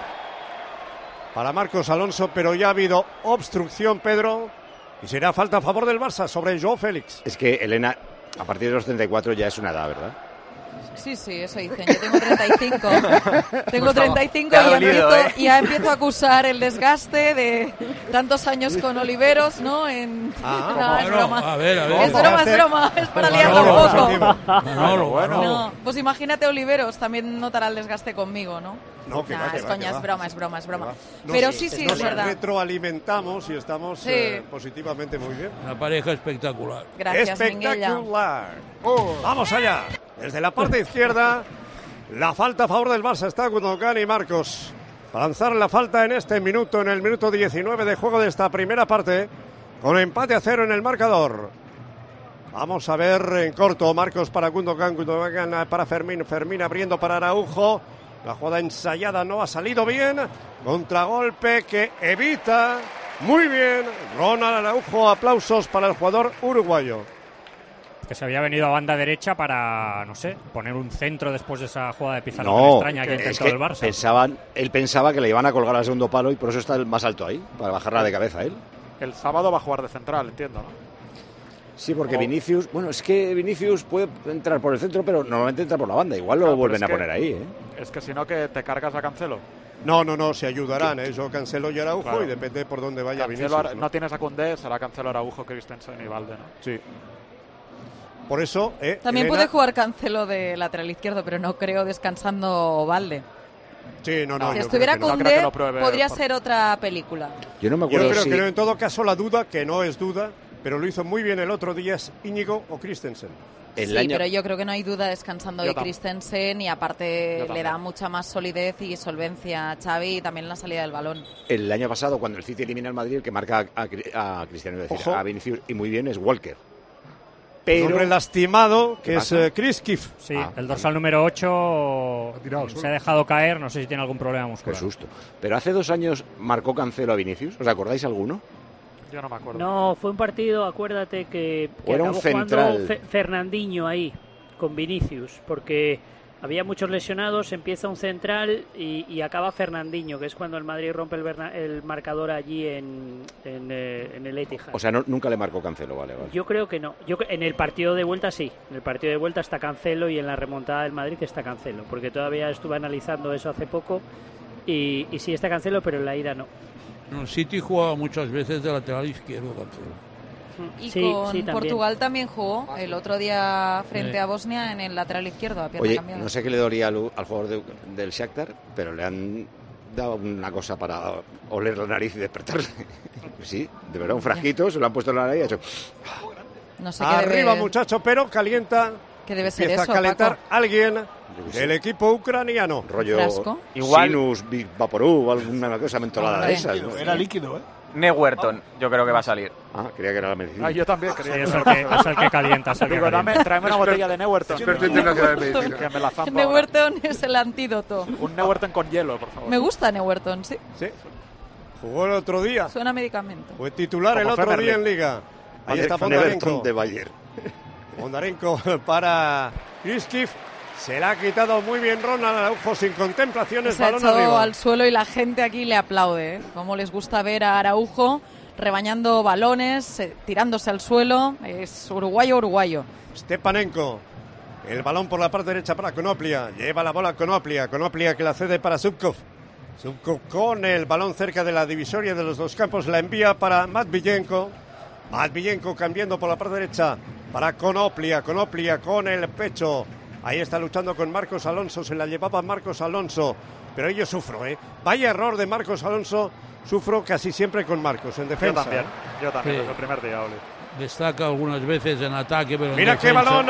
para Marcos Alonso, pero ya ha habido obstrucción, Pedro, y será falta a favor del Barça sobre João Félix. Es que, Elena, a partir de los 34 ya es una edad, ¿verdad? Sí, eso dicen. Yo tengo 35. Tengo 35 y ya empiezo a acusar el desgaste de tantos años con Oliveros, ¿no? Es broma. A ver. Es broma. Es para liarla un poco. No, pues imagínate Oliveros, también notará el desgaste conmigo, ¿no? No, que va, es coña, que es broma. Pero sí, nos es verdad. Retroalimentamos y estamos positivamente muy bien. Una pareja espectacular. Gracias, espectacular. Vamos allá. Desde la parte izquierda, la falta a favor del Barça está Gundogan y Marcos. Para lanzar la falta en este minuto, en el minuto 19 de juego de esta primera parte, con empate a 0 en el marcador. Vamos a ver en corto, Marcos para Gundogan para Fermín abriendo para Araujo. La jugada ensayada no ha salido bien. Contragolpe que evita. Muy bien. Ronald Araujo, aplausos para el jugador uruguayo. Que se había venido a banda derecha para, no sé, poner un centro después de esa jugada de Pizarro tan extraña que intentó el Barça. Él pensaba que le iban a colgar al segundo palo y por eso está el más alto ahí, para bajarla de cabeza él. El sábado va a jugar de central, entiendo, ¿no? Sí, porque Vinicius, bueno, es que Vinicius puede entrar por el centro, pero normalmente entra por la banda. Igual lo vuelven a poner ahí, ¿eh? Es que si no, que te cargas a Cancelo. No, se ayudarán, yo Cancelo y Araujo, claro. Y depende por dónde vaya Vinicius. No tienes a Koundé, será Cancelo, Araujo, Christensen y Valde, ¿no? Sí. Por eso, también Elena... puede jugar Cancelo de lateral izquierdo, pero no creo descansando Valde. Sí, no. Si estuviera Koundé, podría ser otra película. Yo no me acuerdo. Yo creo que en todo caso la duda, que no es duda, pero lo hizo muy bien el otro día, es Íñigo o Christensen. Pero yo creo que no hay duda descansando de Christensen, y aparte le da mucha más solidez y solvencia a Xavi, y también la salida del balón. El año pasado, cuando el City elimina al Madrid, el que marca a Cristiano, es decir, a Vinicius, y muy bien, es Walker. Pero un hombre lastimado, que es Chris Kiff. Sí, el dorsal número 8 se ha dejado caer, no sé si tiene algún problema muscular. Qué susto. Pero hace 2 años marcó Cancelo a Vinicius, ¿os acordáis alguno? Yo no me acuerdo. No, fue un partido, acuérdate, que era acabó un central. jugando Fernandinho ahí, con Vinicius, porque había muchos lesionados, empieza un central y acaba Fernandinho, que es cuando el Madrid rompe el marcador allí en el Etihad. O sea, nunca le marcó Cancelo, vale. Yo creo que no. En el partido de vuelta sí. En el partido de vuelta está Cancelo, y en la remontada del Madrid está Cancelo, porque todavía estuve analizando eso hace poco y sí está Cancelo, pero en la ida no. El City jugaba muchas veces de lateral izquierdo, Cancelo. Y con Portugal también jugó el otro día frente a Bosnia en el lateral izquierdo, a pierna cambiada. No sé qué le dolía al jugador del Shakhtar, pero le han dado una cosa para oler la nariz y despertarle. Sí, de verdad, un frasquito, se lo han puesto en la nariz y ha hecho... No sé Arriba, muchacho, pero calienta. ¿Qué debe ser empieza eso, a calentar Paco? Alguien del equipo ucraniano. Rollo ¿Frasco? Sinus, Vaporub, alguna cosa mentolada de esas. ¿No? Era líquido, Neuerton, yo creo que va a salir. Creía que era la medicina. Yo también creía. Sí, es el que calienta. Digo, tráeme una botella de Neuerton. Experto internacional de medicina. Que me la zampo. Neuerton es el antídoto. Un Neuerton con hielo, por favor. Me gusta Neuerton, sí. Jugó el otro día. Suena a medicamento. Fue titular el otro día en Liga. Ahí está Bondarenko. De Bayer. Bondarenko para Kriskiv. Se la ha quitado muy bien Ronald Araujo sin contemplaciones. Se ha balón echado arriba al suelo y la gente aquí le aplaude. Cómo les gusta ver a Araujo rebañando balones, tirándose al suelo. Es uruguayo. Stepanenko. El balón por la parte derecha para Konoplia. Lleva la bola Konoplia. Konoplia que la cede para Zubkov. Zubkov con el balón cerca de la divisoria de los dos campos. La envía para Matviyenko. Matviyenko cambiando por la parte derecha para Konoplia. Konoplia con el pecho. Ahí está luchando con Marcos Alonso. Se la llevaba Marcos Alonso. Pero yo sufro, Vaya error de Marcos Alonso. Sufro casi siempre con Marcos en defensa. Yo también, desde el primer día, Oli. Destaca algunas veces en ataque, pero mira qué balón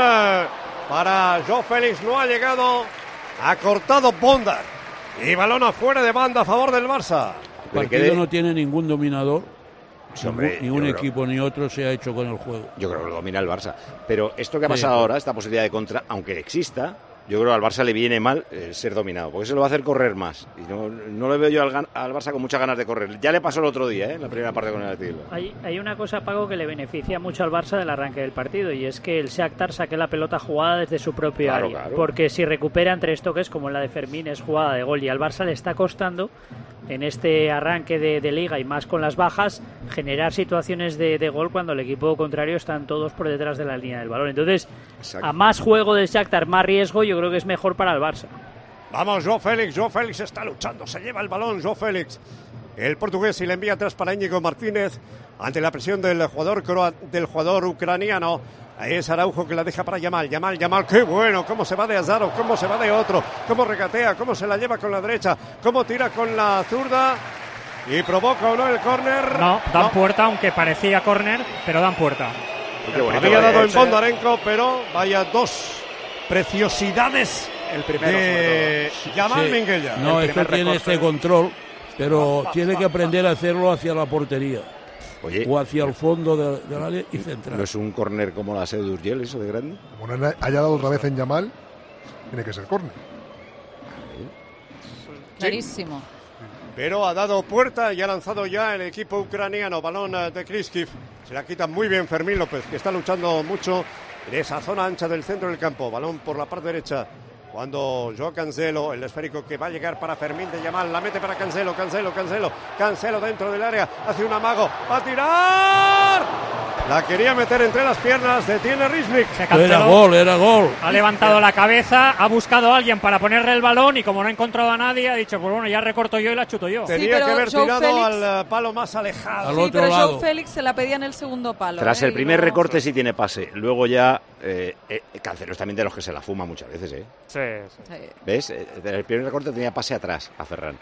para João Félix. No ha llegado. Ha cortado Bondar. Y balón afuera de banda a favor del Barça. El partido no tiene ningún dominador. Sí, hombre, ni un equipo ni otro se ha hecho con el juego. Yo creo que lo domina el Barça. Pero esto que ha pasado ahora, esta posibilidad de contra, aunque exista, yo creo que al Barça le viene mal ser dominado, porque eso lo va a hacer correr más. Y no le veo yo al Barça con muchas ganas de correr. Ya le pasó el otro día, en la primera parte con el Atlético. Hay una cosa, Paco, que le beneficia mucho al Barça del arranque del partido, y es que el Shakhtar saque la pelota jugada desde su propio área. Claro. Porque si recupera entre toques, como la de Fermín, es jugada de gol, y al Barça le está costando en este arranque de Liga, y más con las bajas, generar situaciones de gol cuando el equipo contrario están todos por detrás de la línea del balón. Entonces, a más juego del Shakhtar, más riesgo, yo creo que es mejor para el Barça. Vamos, João Félix está luchando, se lleva el balón João Félix. El portugués, y le envía atrás para Íñigo Martínez ante la presión del jugador ucraniano. Ahí es Araujo que la deja para Yamal, qué bueno, cómo se va de Azarov, cómo se va de otro, cómo regatea, cómo se la lleva con la derecha, cómo tira con la zurda y provoca o no el córner. No, dan puerta, aunque parecía córner, pero dan puerta. Había dado en Bondarenko, pero vaya dos preciosidades el primero, de Yamal Minguella. No, esto tiene este control, pero tiene que aprender a hacerlo hacia la portería. Oye, o hacia el fondo del área y central. ¿No es un córner como la Seu d'Urgell, eso de grande? Como no haya dado otra vez en Yamal, tiene que ser córner. clarísimo. Pero ha dado puerta y ha lanzado ya el equipo ucraniano. Balón de Kriskiv. Se la quita muy bien Fermín López, que está luchando mucho en esa zona ancha del centro del campo. Balón por la parte derecha. Cuando Joao Cancelo, el esférico que va a llegar para Fermín de Yamal, la mete para Cancelo dentro del área, hace un amago, va a tirar. La quería meter entre las piernas, detiene Rizlik. Era gol. Ha levantado la cabeza, ha buscado a alguien para ponerle el balón y como no ha encontrado a nadie, ha dicho, pues bueno, ya recorto yo y la chuto yo. Tenía que haber tirado al palo más alejado. Al otro lado. Joao Félix se la pedía en el segundo palo. Tras el primer recorte sí tiene pase, luego ya Cancelo es también de los que se la fuma muchas veces, ¿eh? Sí. ¿Ves? El primer recorte tenía pase atrás a Ferran.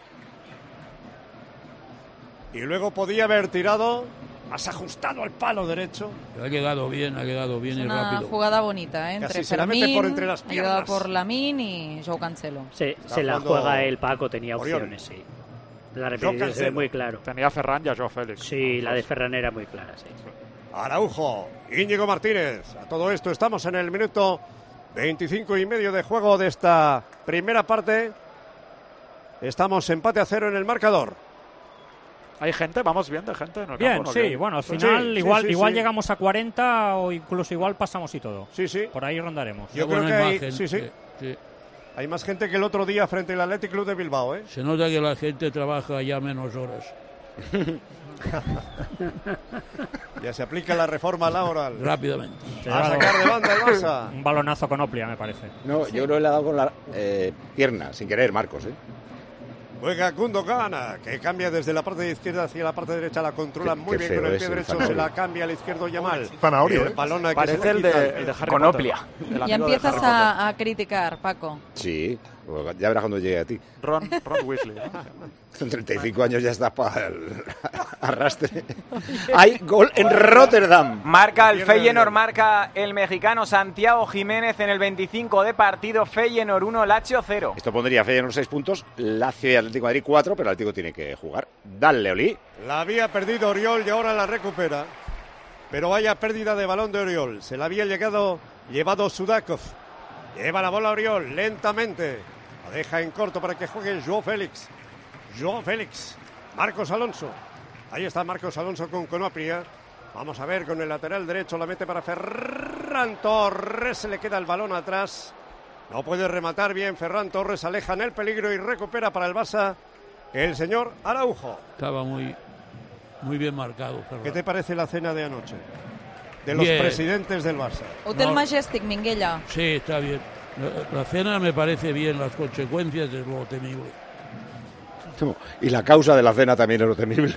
Y luego podía haber tirado más ajustado al palo derecho. Ha llegado bien y rápido. Una jugada bonita, ¿eh? Entre Fermín, por entre las piernas, ayudado por Lamín y Joao Cancelo. Se la juega el Paco, tenía opciones, sí. La repetición se ve muy claro. Tenía Ferran y a Joao Félix. Sí, la de Ferran era muy clara, sí. Araujo, Íñigo Martínez. A todo esto estamos en el minuto 25 y medio de juego de esta primera parte. Estamos empate a 0 en el marcador. ¿Hay gente? ¿Vamos bien de gente en el bien, campo? ¿No? Sí, bueno, al final igual llegamos a 40 o incluso igual pasamos y todo. Sí. Por ahí rondaremos. Yo creo que hay, sí. Hay más gente que el otro día frente al Athletic Club de Bilbao, ¿eh? Se nota que la gente trabaja ya menos horas. Ya se aplica la reforma laboral. Rápidamente. A sacar de banda el Barça. Un balonazo con Oplia, me parece. No, yo creo que le ha dado con la pierna, sin querer, Marcos, ¿eh? Juega Gundogan, que cambia desde la parte izquierda hacia la parte derecha, la controla muy bien con el pie derecho, se la cambia al izquierdo Yamal. Zanahoria, el balón parece el de Harry con Oplia. Y empiezas a criticar, Paco. Sí, ya verás cuando llegue a ti. Ron Weasley. Con 35 años ya estás para el arrastre. Hay gol en Rotterdam. Marca el Feyenoord, marca el mexicano Santiago Jiménez en el 25 de partido. Feyenoord 1, Lazio 0. Esto pondría Feyenoord 6 puntos, Lazio y Atlético de Madrid 4, pero el Atlético tiene que jugar. Dale, Oli. La había perdido Oriol y ahora la recupera. Pero vaya pérdida de balón de Oriol. Se la había llevado Sudakov. Lleva la bola Oriol lentamente. La deja en corto para que juegue Joao Félix. Marcos Alonso. Ahí está Marcos Alonso con Conoplia. Vamos a ver con el lateral derecho. La mete para Ferran Torres. Se le queda el balón atrás. No puede rematar bien Ferran Torres. Aleja en el peligro y recupera para el Barça el señor Araujo. Estaba muy bien marcado, Ferran. ¿Qué te parece la cena de anoche? De los presidentes del Barça. Hotel Majestic, Minguella. Sí, está bien. La cena me parece bien. Las consecuencias es lo temible. Y la causa de la cena también es lo temible.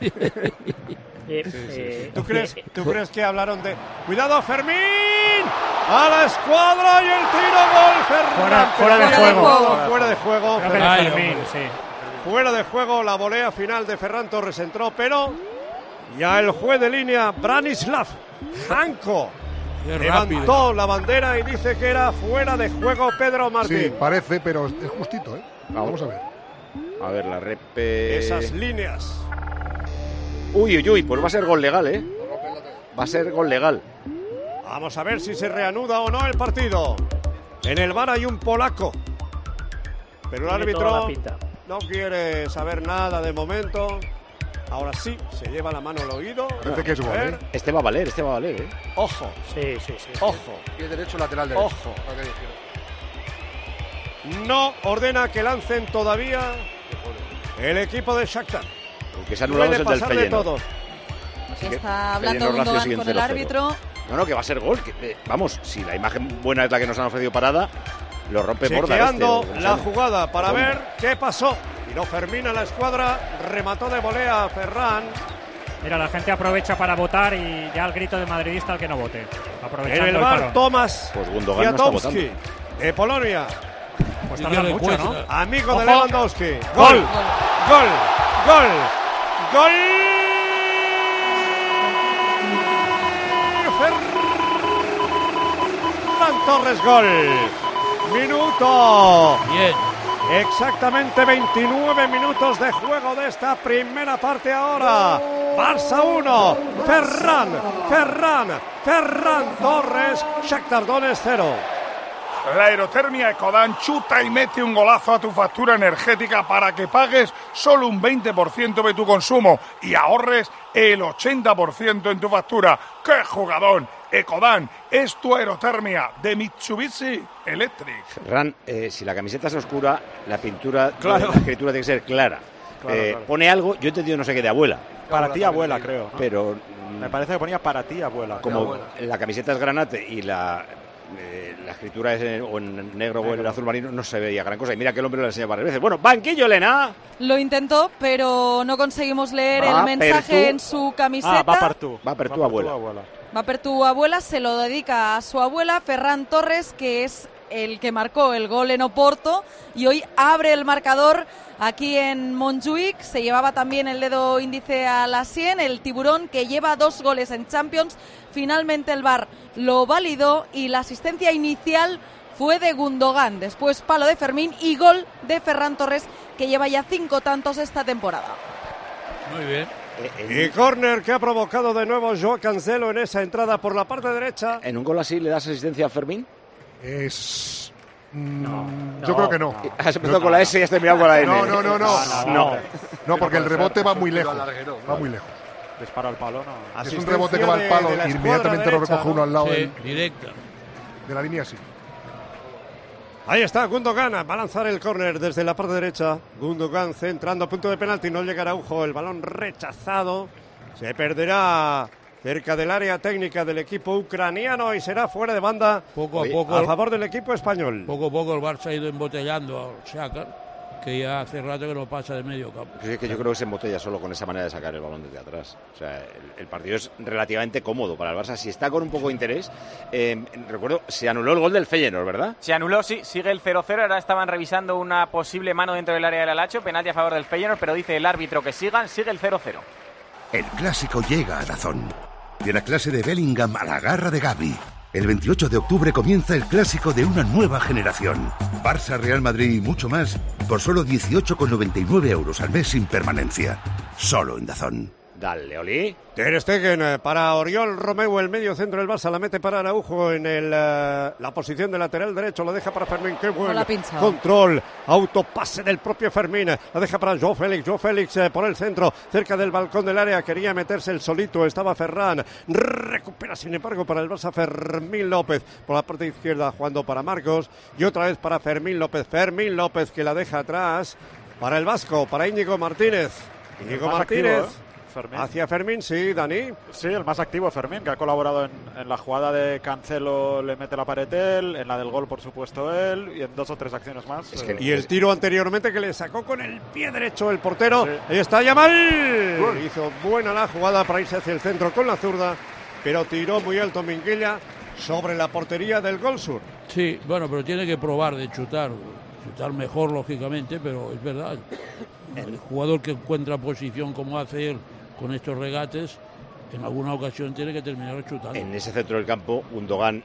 ¿Tú crees que hablaron de... ¡Cuidado, Fermín! ¡A la escuadra y el tiro! ¡Gol, Ferran! Fuera de juego. Fermín, sí. Fuera de juego la volea final de Ferran Torres entró, pero ya el juez de línea, Branislav Janko, levantó la bandera y dice que era fuera de juego Pedro Martín. Sí, parece, pero es justito, ¿eh? Vamos a ver. A ver, la repe... Esas líneas. Uy, pues va a ser gol legal, ¿eh? Va a ser gol legal. Vamos a ver si se reanuda o no el partido. En el VAR hay un polaco. Pero el árbitro no quiere saber nada de momento. Ahora sí, se lleva la mano al oído. Parece que es gol, ¿eh? Este va a valer, ¿eh? Ojo. Sí. Ojo. Pie derecho, lateral derecho. Ojo. No ordena que lancen todavía el equipo de Shakhtar. Porque se ha anulado el del Feyenoord. Así que está hablando Gundogan con el árbitro. No, que va a ser gol. Vamos, si la imagen buena es la que nos han ofrecido parada, lo rompe por chequeando la jugada para ver qué pasó. Y no Fermín a la escuadra, remató de volea Ferran. Mira, la gente aprovecha para votar y ya el grito de madridista al que no vote. En el VAR, Tomás Kwiatkowski de Polonia. Pues tarda mucho, ¿no? Amigo de Lewandowski. Gol. Ferran Torres, gol. Minuto. Bien. Exactamente 29 minutos de juego de esta primera parte ahora. Barça 1. Ferran Torres. Shakhtar Donetsk 0. La aerotermia Ecodan chuta y mete un golazo a tu factura energética para que pagues solo un 20% de tu consumo y ahorres el 80% en tu factura. ¡Qué jugadón! Ecodan es tu aerotermia de Mitsubishi Electric. Ferran, si la camiseta es oscura, la pintura, la escritura tiene que ser clara. Claro. Pone algo, yo he entendido no sé qué de abuela. Para ti, abuela, creo. Pero me parece que ponía para ti, abuela. Como la camiseta es granate y la escritura es en negro o en el azul marino, no se veía gran cosa. Y mira que el hombre lo enseña varias veces. Bueno, banquillo, Elena. Lo intentó, pero no conseguimos leer el mensaje en su camiseta. Va per tu, abuela. Va per tu abuela, se lo dedica a su abuela, Ferran Torres, que es el que marcó el gol en Oporto y hoy abre el marcador aquí en Montjuïc. Se llevaba también el dedo índice a la sien, el tiburón que lleva 2 goles en Champions. Finalmente el VAR lo validó y la asistencia inicial fue de Gundogan, después palo de Fermín y gol de Ferran Torres, que lleva ya 5 tantos esta temporada. Muy bien. Y córner que ha provocado de nuevo Joao Cancelo en esa entrada por la parte derecha. ¿En un gol así le das asistencia a Fermín? Yo creo que no. Has empezado con la S y has terminado con la N. No, porque el rebote va muy lejos. Va muy lejos. Disparo al palo, no. Es un rebote que va al palo y inmediatamente lo recoge uno al lado directa. De la línea, sí. Ahí está, Gundogan va a lanzar el córner desde la parte derecha. Gundogan centrando, punto de penalti, no llegará Araujo, el balón rechazado. Se perderá cerca del área técnica del equipo ucraniano y será fuera de banda poco a poco, a favor del equipo español. Poco a poco el Barça ha ido embotellando a Xhaka, que ya hace rato que no pasa de medio campo. Es que yo creo que se embotella solo con esa manera de sacar el balón desde atrás. O sea, el partido es relativamente cómodo para el Barça. Si está con un poco de interés, recuerdo, se anuló el gol del Feyenoord, ¿verdad? Se anuló, sí, sigue el 0-0. Ahora estaban revisando una posible mano dentro del área del Alacho, penalti a favor del Feyenoord, pero dice el árbitro que sigue el 0-0. El clásico llega a DAZN. De la clase de Bellingham a la garra de Gavi. El 28 de octubre comienza el clásico de una nueva generación. Barça, Real Madrid y mucho más por solo 18,99 euros al mes sin permanencia. Solo en DAZN. Dale, Oli. Ter Stegen para Oriol Romeu, el medio centro del Barça, la mete para Araujo en la posición de lateral derecho, lo deja para Fermín, qué buen control, autopase del propio Fermín, la deja para Joao Félix por el centro, cerca del balcón del área, quería meterse el solito, estaba Ferran, recupera sin embargo para el Barça Fermín López, por la parte izquierda jugando para Marcos, y otra vez para Fermín López que la deja atrás, para el vasco, para Íñigo Martínez, Fermín. Hacia Fermín, sí, Dani. Sí, el más activo Fermín, que ha colaborado en la jugada de Cancelo, le mete la pared él, en la del gol por supuesto él, y en 2 o 3 acciones más. Y el tiro anteriormente que le sacó con el pie derecho el portero. Sí. Ahí está Yamal. Hizo buena la jugada para irse hacia el centro con la zurda, pero tiró muy alto Minguella sobre la portería del Gol Sur. Sí, bueno, pero tiene que probar de chutar mejor lógicamente, pero es verdad. El jugador que encuentra posición como hace él con estos regates, en alguna ocasión tiene que terminar chutando. En ese centro del campo, Gundogan,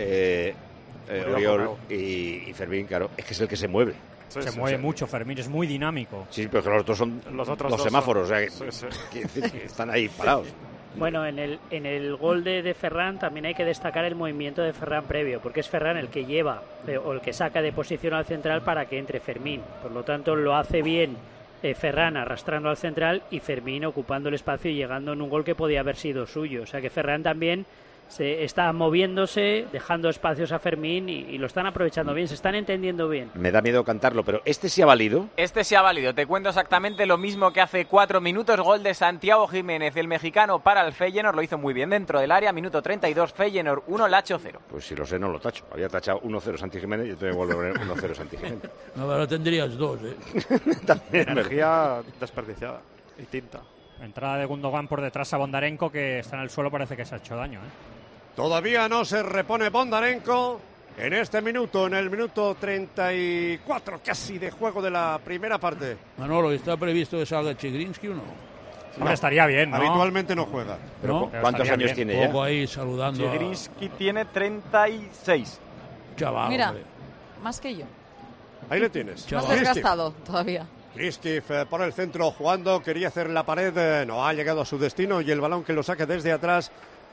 Oriol y Fermín, claro, es que es el que se mueve. Sí, se mueve mucho Fermín, es muy dinámico. Sí, pero que los otros son los semáforos, o sea, que están ahí parados. Bueno, en el gol de Ferran también hay que destacar el movimiento de Ferran previo, porque es Ferran el que lleva o el que saca de posición al central para que entre Fermín. Por lo tanto, lo hace bien Ferran arrastrando al central y Fermín ocupando el espacio y llegando en un gol que podía haber sido suyo. O sea que Ferran también se está moviéndose, dejando espacios a Fermín y lo están aprovechando bien, se están entendiendo bien. Me da miedo cantarlo, pero ¿este sí ha valido? Este sí ha valido, te cuento exactamente lo mismo que hace 4 minutos, gol de Santiago Jiménez, el mexicano para el Feyenoord, lo hizo muy bien dentro del área, minuto 32, Feyenoord 1, Lacho 0. Pues si lo sé, no lo tacho, había tachado 1-0 Santi Jiménez y yo tengo que volver a poner 1-0 Santi Jiménez. No, ahora tendrías 2, También energía desperdiciada y tinta. Entrada de Gundogan por detrás a Bondarenko, que está en el suelo, parece que se ha hecho daño, Todavía no se repone Bondarenko en este minuto, en el minuto 34 casi de juego de la primera parte. Manolo, ¿está previsto que salga Chigrinsky o no? Hombre, estaría bien, ¿no? Habitualmente no juega. ¿No? ¿Cuántos años tiene ya? Poco ahí saludando. Chigrinsky tiene 36. Chaval, mira, hombre. Más que yo. Ahí le tienes. Más desgastado todavía. Kriskiv por el centro jugando, quería hacer la pared, no ha llegado a su destino y el balón que lo saque desde atrás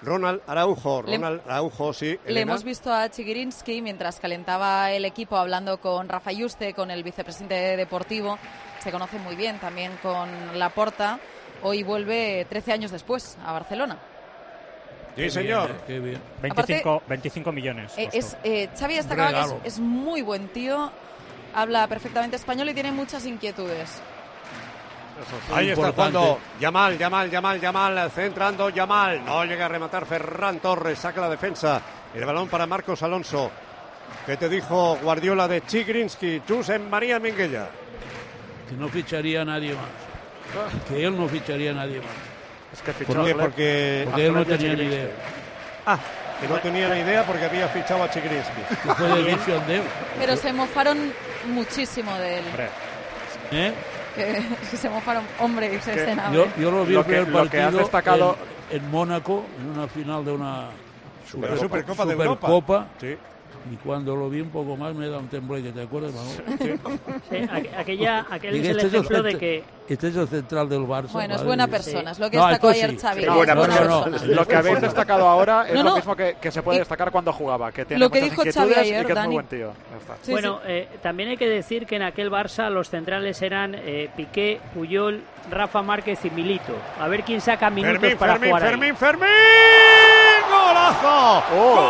Ronald Araujo, sí. Le hemos visto a Chigrinsky mientras calentaba el equipo hablando con Rafa Yuste, con el vicepresidente deportivo. Se conoce muy bien también con Laporta. Hoy vuelve 13 años después a Barcelona. Sí, señor. Qué bien. 25 millones. Xavi destacaba que es muy buen tío, habla perfectamente español y tiene muchas inquietudes. Ahí está jugando Yamal, centrando Yamal. No llega a rematar Ferran Torres, saca la defensa. El balón para Marcos Alonso. ¿Qué te dijo Guardiola de Chigrinsky? Josep María Minguella. Que no ficharía a nadie más. Que él no ficharía a nadie más. Es que fichó porque él no tenía ni idea. Que no tenía ni idea porque había fichado a Chigrinsky. Que fue decisión de él. Pero se mofaron muchísimo de él. Que se mofaron, hombre, y se escena. Yo lo vi el primer partido que has destacado en Mónaco, en una final de una Supercopa de Europa. Sí. Y cuando lo vi un poco más me da un tembleque, ¿te acuerdas, Manolo? Sí, aquel es el ejemplo de que... Este es el central del Barça. Bueno, es buena persona, es lo que destacó ayer Xavi. Lo que habéis destacado ahora es lo mismo que se puede destacar cuando jugaba, que tiene lo que muchas dijo Xavi ayer, y que es Dani. muy buen tío. Sí, bueno, también hay que decir que en aquel Barça los centrales eran Piqué, Puyol, Rafa Márquez y Milito. A ver quién saca minutos para jugar ahí. Fermín. ¡Golazo!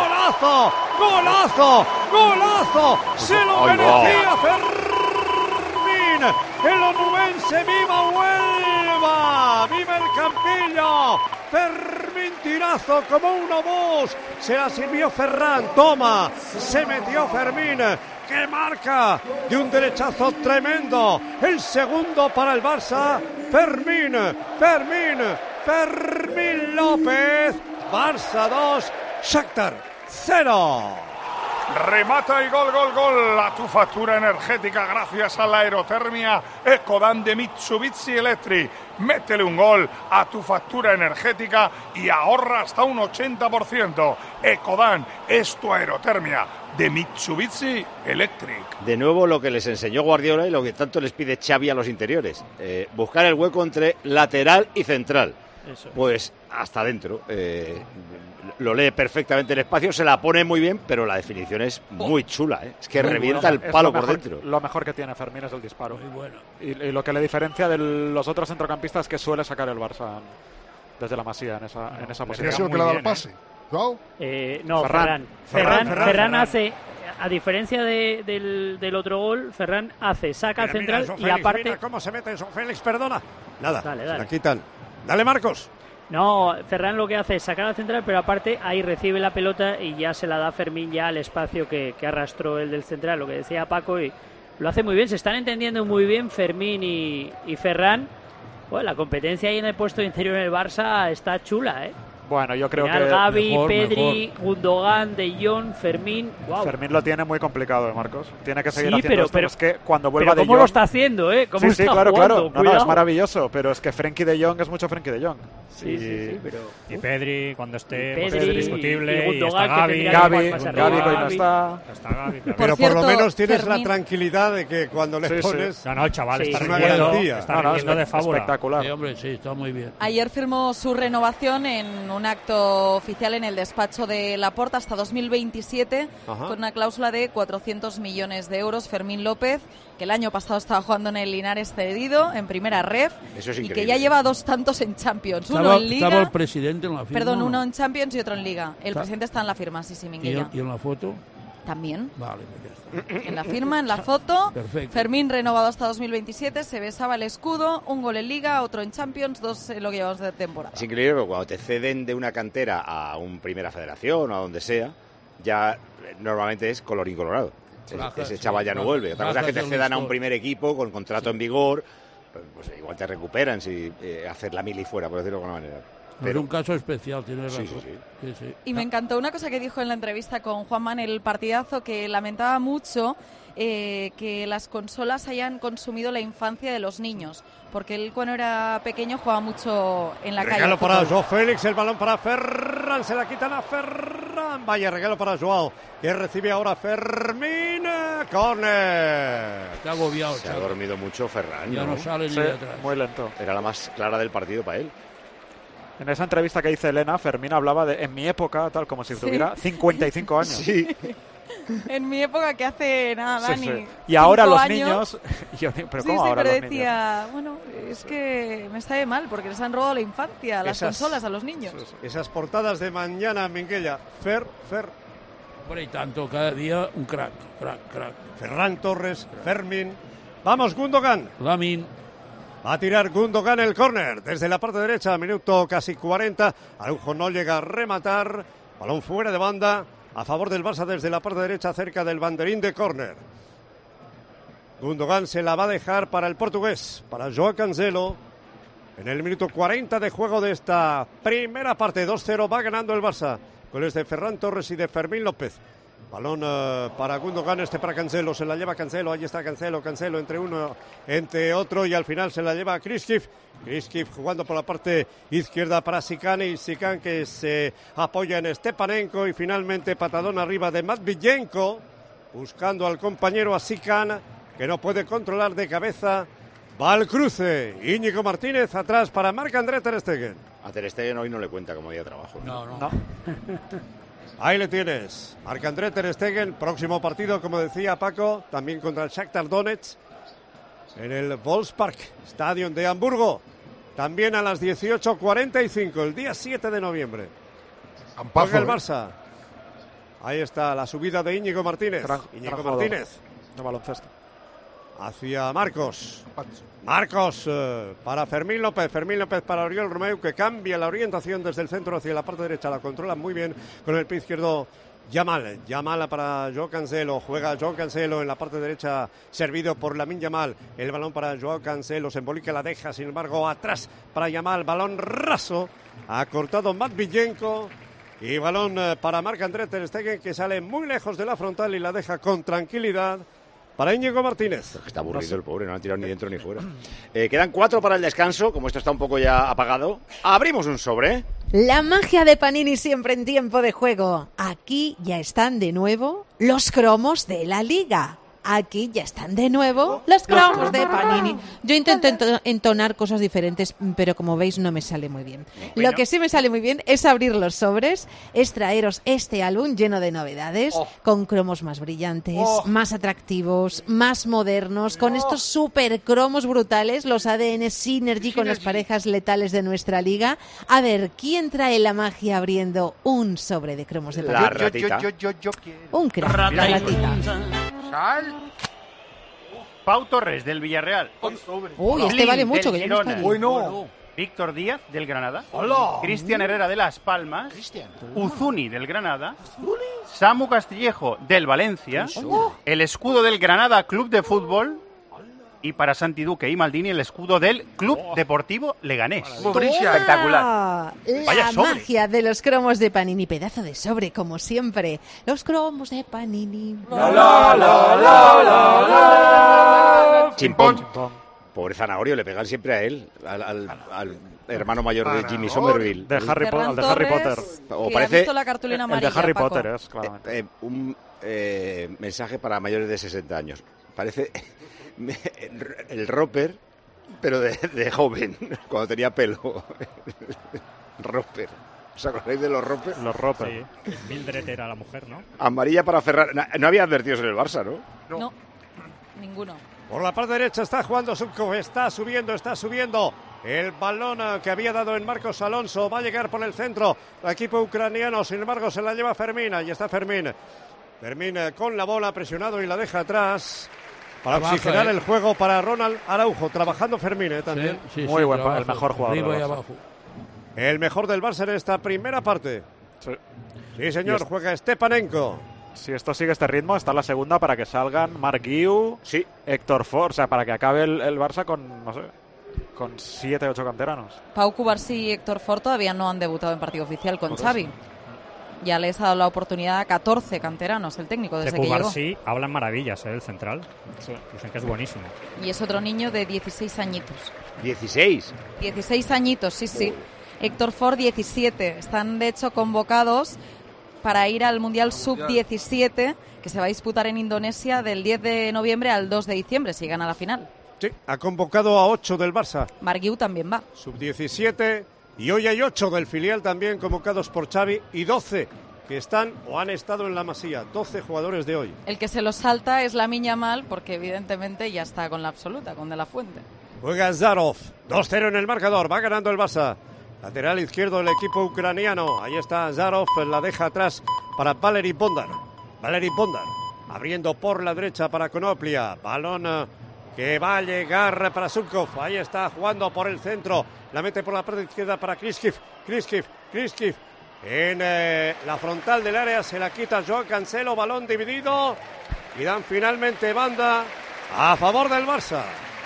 ¡Golazo! ¡Se lo merecía Fermín! ¡El onubense! ¡Viva Huelva! ¡Viva el Campillo! Fermín tirazo como un obús. Se la sirvió Ferran. Toma. Se metió Fermín. ¡Qué marca! De un derechazo tremendo. El segundo para el Barça. Fermín López. Barça 2, Shakhtar 0. Remata y gol. A tu factura energética gracias a la aerotermia Ecodan de Mitsubishi Electric. Métele un gol a tu factura energética y ahorra hasta un 80%. Ecodan es tu aerotermia de Mitsubishi Electric. De nuevo lo que les enseñó Guardiola y lo que tanto les pide Xavi a los interiores. Buscar el hueco entre lateral y central. Eso. Pues hasta adentro. Lo lee perfectamente el espacio, se la pone muy bien, pero la definición es muy chula. Es que revienta el palo por dentro. Lo mejor que tiene Fermín es el disparo. Muy bueno. Y lo que le diferencia de los otros centrocampistas es que suele sacar el Barça desde la Masía en esa posición. ¿Ha sido que le ha dado el pase? ¿No? No, Ferran hace... A diferencia del otro gol, Ferran saca al central mira, y Félix, aparte... Mira cómo se mete eso, Félix, perdona. Nada, Dale. se la quitan. Dale, Marcos. No, Ferran lo que hace es sacar al central, pero aparte ahí recibe la pelota y ya se la da Fermín ya al espacio que arrastró el del central, lo que decía Paco, y lo hace muy bien, se están entendiendo muy bien Fermín y Ferran. Bueno, la competencia ahí en el puesto de interior en el Barça está chula, Bueno, yo creo que Gavi, Pedri, Gundogan, De Jong, Fermín. Wow. Fermín lo tiene muy complicado, Marcos. Tiene que seguir haciendo esto. Pero es que cuando vuelva De Jong... ¿Cómo lo está haciendo, ¿Cómo está claro. jugando? No, es maravilloso. Pero es que Frenkie De Jong es mucho Frenkie De Jong. Sí, pero... Y Pedri, cuando esté, Pedri, pues es indiscutible. Y Gundogan, Gavi hoy no está. Pero por lo menos tienes la tranquilidad de que cuando le pones... No, el chaval está una garantía. Está rindiendo de fábula. Espectacular. Sí, hombre, sí, está muy bien. Ayer firmó su renovación en un acto oficial en el despacho de Laporta hasta 2027, con una cláusula de 400 millones de euros. Fermín López, que el año pasado estaba jugando en el Linares cedido, en primera ref, y que ya lleva 2 tantos en Champions. Uno en Liga. Estaba el presidente en la firma. Perdón, uno en Champions y otro en Liga. El presidente está en la firma, sí, Minguella. ¿Y en la foto? También. Vale, en la firma, en la foto. Perfecto. Fermín renovado hasta 2027, se besaba el escudo, un gol en Liga, otro en Champions, 2 en lo que llevamos de temporada. Es increíble porque cuando te ceden de una cantera a un Primera Federación o a donde sea, ya normalmente es colorín colorado. Ese chaval ya no vuelve. Otra cosa es que te cedan a un primer equipo con contrato en vigor, pues igual te recuperan si hacer la mili fuera, por decirlo de alguna manera. Pero es un caso especial, tienes razón. Sí. Y me encantó una cosa que dijo en la entrevista con Juanma en el partidazo, que lamentaba mucho que las consolas hayan consumido la infancia de los niños, porque él cuando era pequeño jugaba mucho en la calle. Regalo para Joao Félix, el balón para Ferran, se la quitan a Ferran. Vaya regalo para Joao, que recibe ahora Fermín. Córner. Está agobiado. Se ha dormido mucho Ferran. Ya no sale ni de atrás. Muy lento. Era la más clara del partido para él. En esa entrevista que hizo Elena, Fermín hablaba de en mi época, tal como si tuviera 55 años. Sí. En mi época, que hace nada, Dani. Sí. Y ahora 5 los años. niños. Yo digo, ¿pero Sí, cómo sí, ahora pero los decía, bueno, es que me sabe mal porque les han robado la infancia, las consolas a los niños. Esas portadas de mañana, Minguella. Fer. Por ahí tanto, cada día un crack. Ferran Torres, Fermín. Vamos, Gundogan. Lamin. Va a tirar Gundogan el córner desde la parte derecha, minuto casi 40. Araujo no llega a rematar. Balón fuera de banda a favor del Barça desde la parte derecha, cerca del banderín de córner. Gundogan se la va a dejar para el portugués, para Joao Cancelo. En el minuto 40 de juego de esta primera parte, 2-0 va ganando el Barça. Goles de Ferran Torres y de Fermín López. Balón para Gundogan, para Cancelo, se la lleva Cancelo, ahí está Cancelo entre uno, entre otro, y al final se la lleva Kriskiv jugando por la parte izquierda para Sikan, y Sikan que se apoya en Stepanenko, y finalmente patadón arriba de Matviyenko, buscando al compañero, a Sikan, que no puede controlar de cabeza. Va al cruce, Íñigo Martínez atrás para Marc-André ter Stegen. A Ter Stegen hoy no le cuenta como día de trabajo. No. Ahí le tienes, Marc-André ter Stegen, próximo partido, como decía Paco, también contra el Shakhtar Donetsk, en el Volkspark Stadion de Hamburgo, también a las 18:45, el día 7 de noviembre. Juega el Barça. Ahí está la subida de Íñigo Martínez. Íñigo Martínez. De baloncesto. Hacia Marcos para Fermín López para Oriol Romeu, que cambia la orientación desde el centro hacia la parte derecha, la controla muy bien con el pie izquierdo Yamal para Joao Cancelo, juega Joao Cancelo en la parte derecha, servido por Lamine Yamal, el balón para Joao Cancelo, se embolica, la deja, sin embargo atrás para Yamal, balón raso, ha cortado Matviyenko, y balón para Marc-André ter Stegen, que sale muy lejos de la frontal y la deja con tranquilidad para Íñigo Martínez. Está aburrido el pobre, no ha tirado ni dentro ni fuera. Quedan 4 para el descanso, como esto está un poco ya apagado. Abrimos un sobre. La magia de Panini siempre en tiempo de juego. Aquí ya están de nuevo los cromos de la Liga. Aquí ya están de nuevo los cromos de Panini. Yo intento entonar cosas diferentes, pero como veis no me sale muy bien. Lo que sí me sale muy bien es abrir los sobres, es traeros este álbum lleno de novedades, con cromos más brillantes, más atractivos, más modernos, con estos super cromos brutales, los ADN Synergy con las parejas letales de nuestra liga. A ver, ¿quién trae la magia abriendo un sobre de cromos de Panini? La ratita. Yo quiero. Un crack, la ratita. Sal. Pau Torres, del Villarreal. Uy, este vale mucho, que yo no estoy. Bueno. Víctor Díaz, del Granada. Hola. Cristian Herrera, de Las Palmas. Uzuni, del Granada. Samu Castillejo, del Valencia. El escudo del Granada Club de Fútbol. Y para Santi Duque y Maldini, el escudo del Club Deportivo Leganés. Espectacular. La magia de los cromos de Panini. Pedazo de sobre, como siempre. Los cromos de Panini. Chimpón. Pobre Zanahorio, le pegan siempre a él, al hermano mayor de Jimmy Somerville. De Harry Potter. O que parece ha visto la cartulina amarilla, el de Harry Paco. Potter es, claramente. Un mensaje para mayores de 60 años. Parece el Roper, pero de joven, cuando tenía pelo. Roper. ¿Os acordáis de los Roper? Los Roper. Sí. Mildred era la mujer, ¿no? Amarilla para Ferran. No había advertidos en el Barça, ¿no? No, ninguno. Por la parte derecha está jugando Subkov, está subiendo. El balón que había dado en Marcos Alonso va a llegar por el centro. El equipo ucraniano, sin embargo, se la lleva Fermín. Ahí está Fermín. Fermín con la bola, presionado, y la deja atrás. Para oxigenar el juego para Ronald Araujo. Trabajando Fermín también. Muy buen, el mejor jugador. Arriba y abajo. El mejor del Barça en esta primera parte. Sí, señor, juega Stepanenko. Si esto sigue este ritmo, está la segunda para que salgan Marc Guiu, Héctor Ford, o sea, para que acabe el Barça con, no sé, con 7, 8 canteranos. Pau Cubarsí y Héctor Ford todavía no han debutado en partido oficial con Xavi. Ya les ha dado la oportunidad a 14 canteranos, el técnico, desde que llegó. Cubarsí hablan maravillas, el central. Sí. Dicen que es buenísimo. Y es otro niño de 16 añitos. ¿16? 16 añitos, sí. Héctor Ford, 17. Están, de hecho, convocados para ir al Mundial Sub-17, que se va a disputar en Indonesia del 10 de noviembre al 2 de diciembre, si gana la final. Sí, ha convocado a 8 del Barça. Marc Guiu también va. Sub-17, Y hoy hay 8 del filial también convocados por Xavi y 12 que están o han estado en la Masía. 12 jugadores de hoy. El que se los salta es Lamine Yamal, porque evidentemente ya está con la absoluta, con De La Fuente. Juega Zarov, 2-0 en el marcador, va ganando el Barça. Lateral izquierdo del equipo ucraniano. Ahí está Zarov, la deja atrás para Valery Bondar. Valery Bondar, abriendo por la derecha para Konoplia. Balón que va a llegar para Zubkov. Ahí está jugando por el centro. La mete por la parte izquierda para Kriskiv. En la frontal del área se la quita Joao Cancelo. Balón dividido. Y dan finalmente banda a favor del Barça.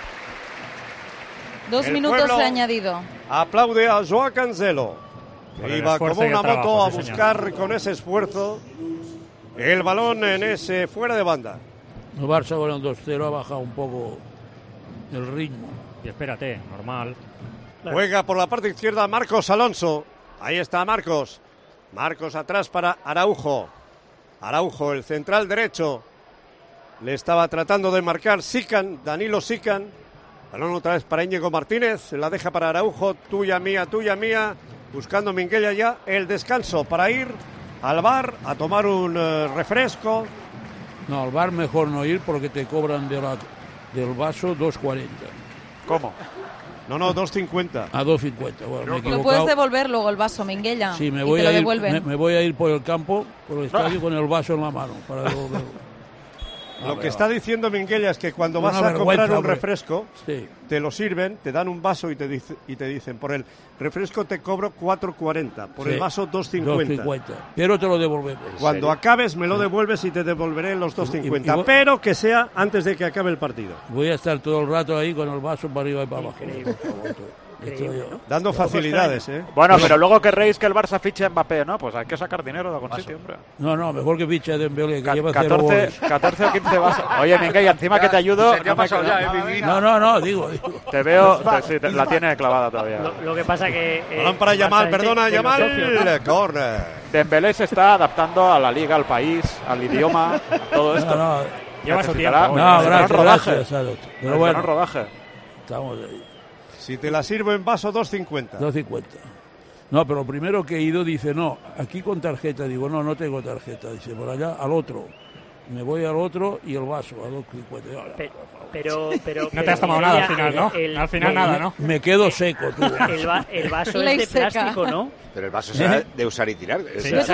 2 minutos de añadido. Aplaude a Joao Cancelo, que iba como una moto a buscar con ese esfuerzo el balón en ese fuera de banda. El Barça con el 2-0 ha bajado un poco el ritmo. Y espérate, normal. Juega por la parte izquierda Marcos Alonso. Ahí está Marcos. Marcos atrás para Araujo. Araujo, el central derecho. Le estaba tratando de marcar Sican, Danilo Sican. Balón otra vez para Íñigo Martínez. La deja para Araujo. Tuya mía. Buscando Minguella ya el descanso para ir al bar a tomar un refresco. No, al bar mejor no ir porque te cobran del vaso 2,40. ¿Cómo? No, 2,50. A 2,50. Bueno, Lo puedes devolver luego el vaso, Minguella. Sí, me voy a ir por el campo, por el estadio con el vaso en la mano para devolverlo. Lo que está diciendo Minguella es que cuando vas a comprar un refresco, te lo sirven, te dan un vaso y te dicen, por el refresco te cobro 4,40, por el vaso 2,50. Pero te lo devolvemos. Cuando acabes me lo devuelves y te devolveré los 2,50, pero que sea antes de que acabe el partido. Voy a estar todo el rato ahí con el vaso para arriba y para abajo. Dando facilidades, Bueno, pero luego querréis que el Barça fiche a Mbappé, ¿no? Pues hay que sacar dinero de algún sitio, hombre. No, mejor que fiche a Dembélé, que lleva 0 goles. 14 o 15 vasos. Oye, Minguella, encima que te ayudo... No, digo. Te veo... la tiene clavada todavía. Lo que pasa que... Balón para Yamal, perdona, Yamal. Corner. Dembélé se está adaptando a la liga, al país, al idioma, todo esto. Lleva su tiempo. Gracias. Pero bueno, rodaje. Estamos ahí. Si te la sirvo en vaso, 2,50. 2,50. No, pero primero que he ido dice, no, aquí con tarjeta. Digo, no tengo tarjeta. Dice, por allá, al otro. Me voy al otro y el vaso, a 2,50. Pero no te has tomado nada al final, ¿no? Al final nada, ¿no? Me quedo seco, tú. El vaso es de plástico, ¿no? Pero el vaso será de usar y tirar. Sí. Estos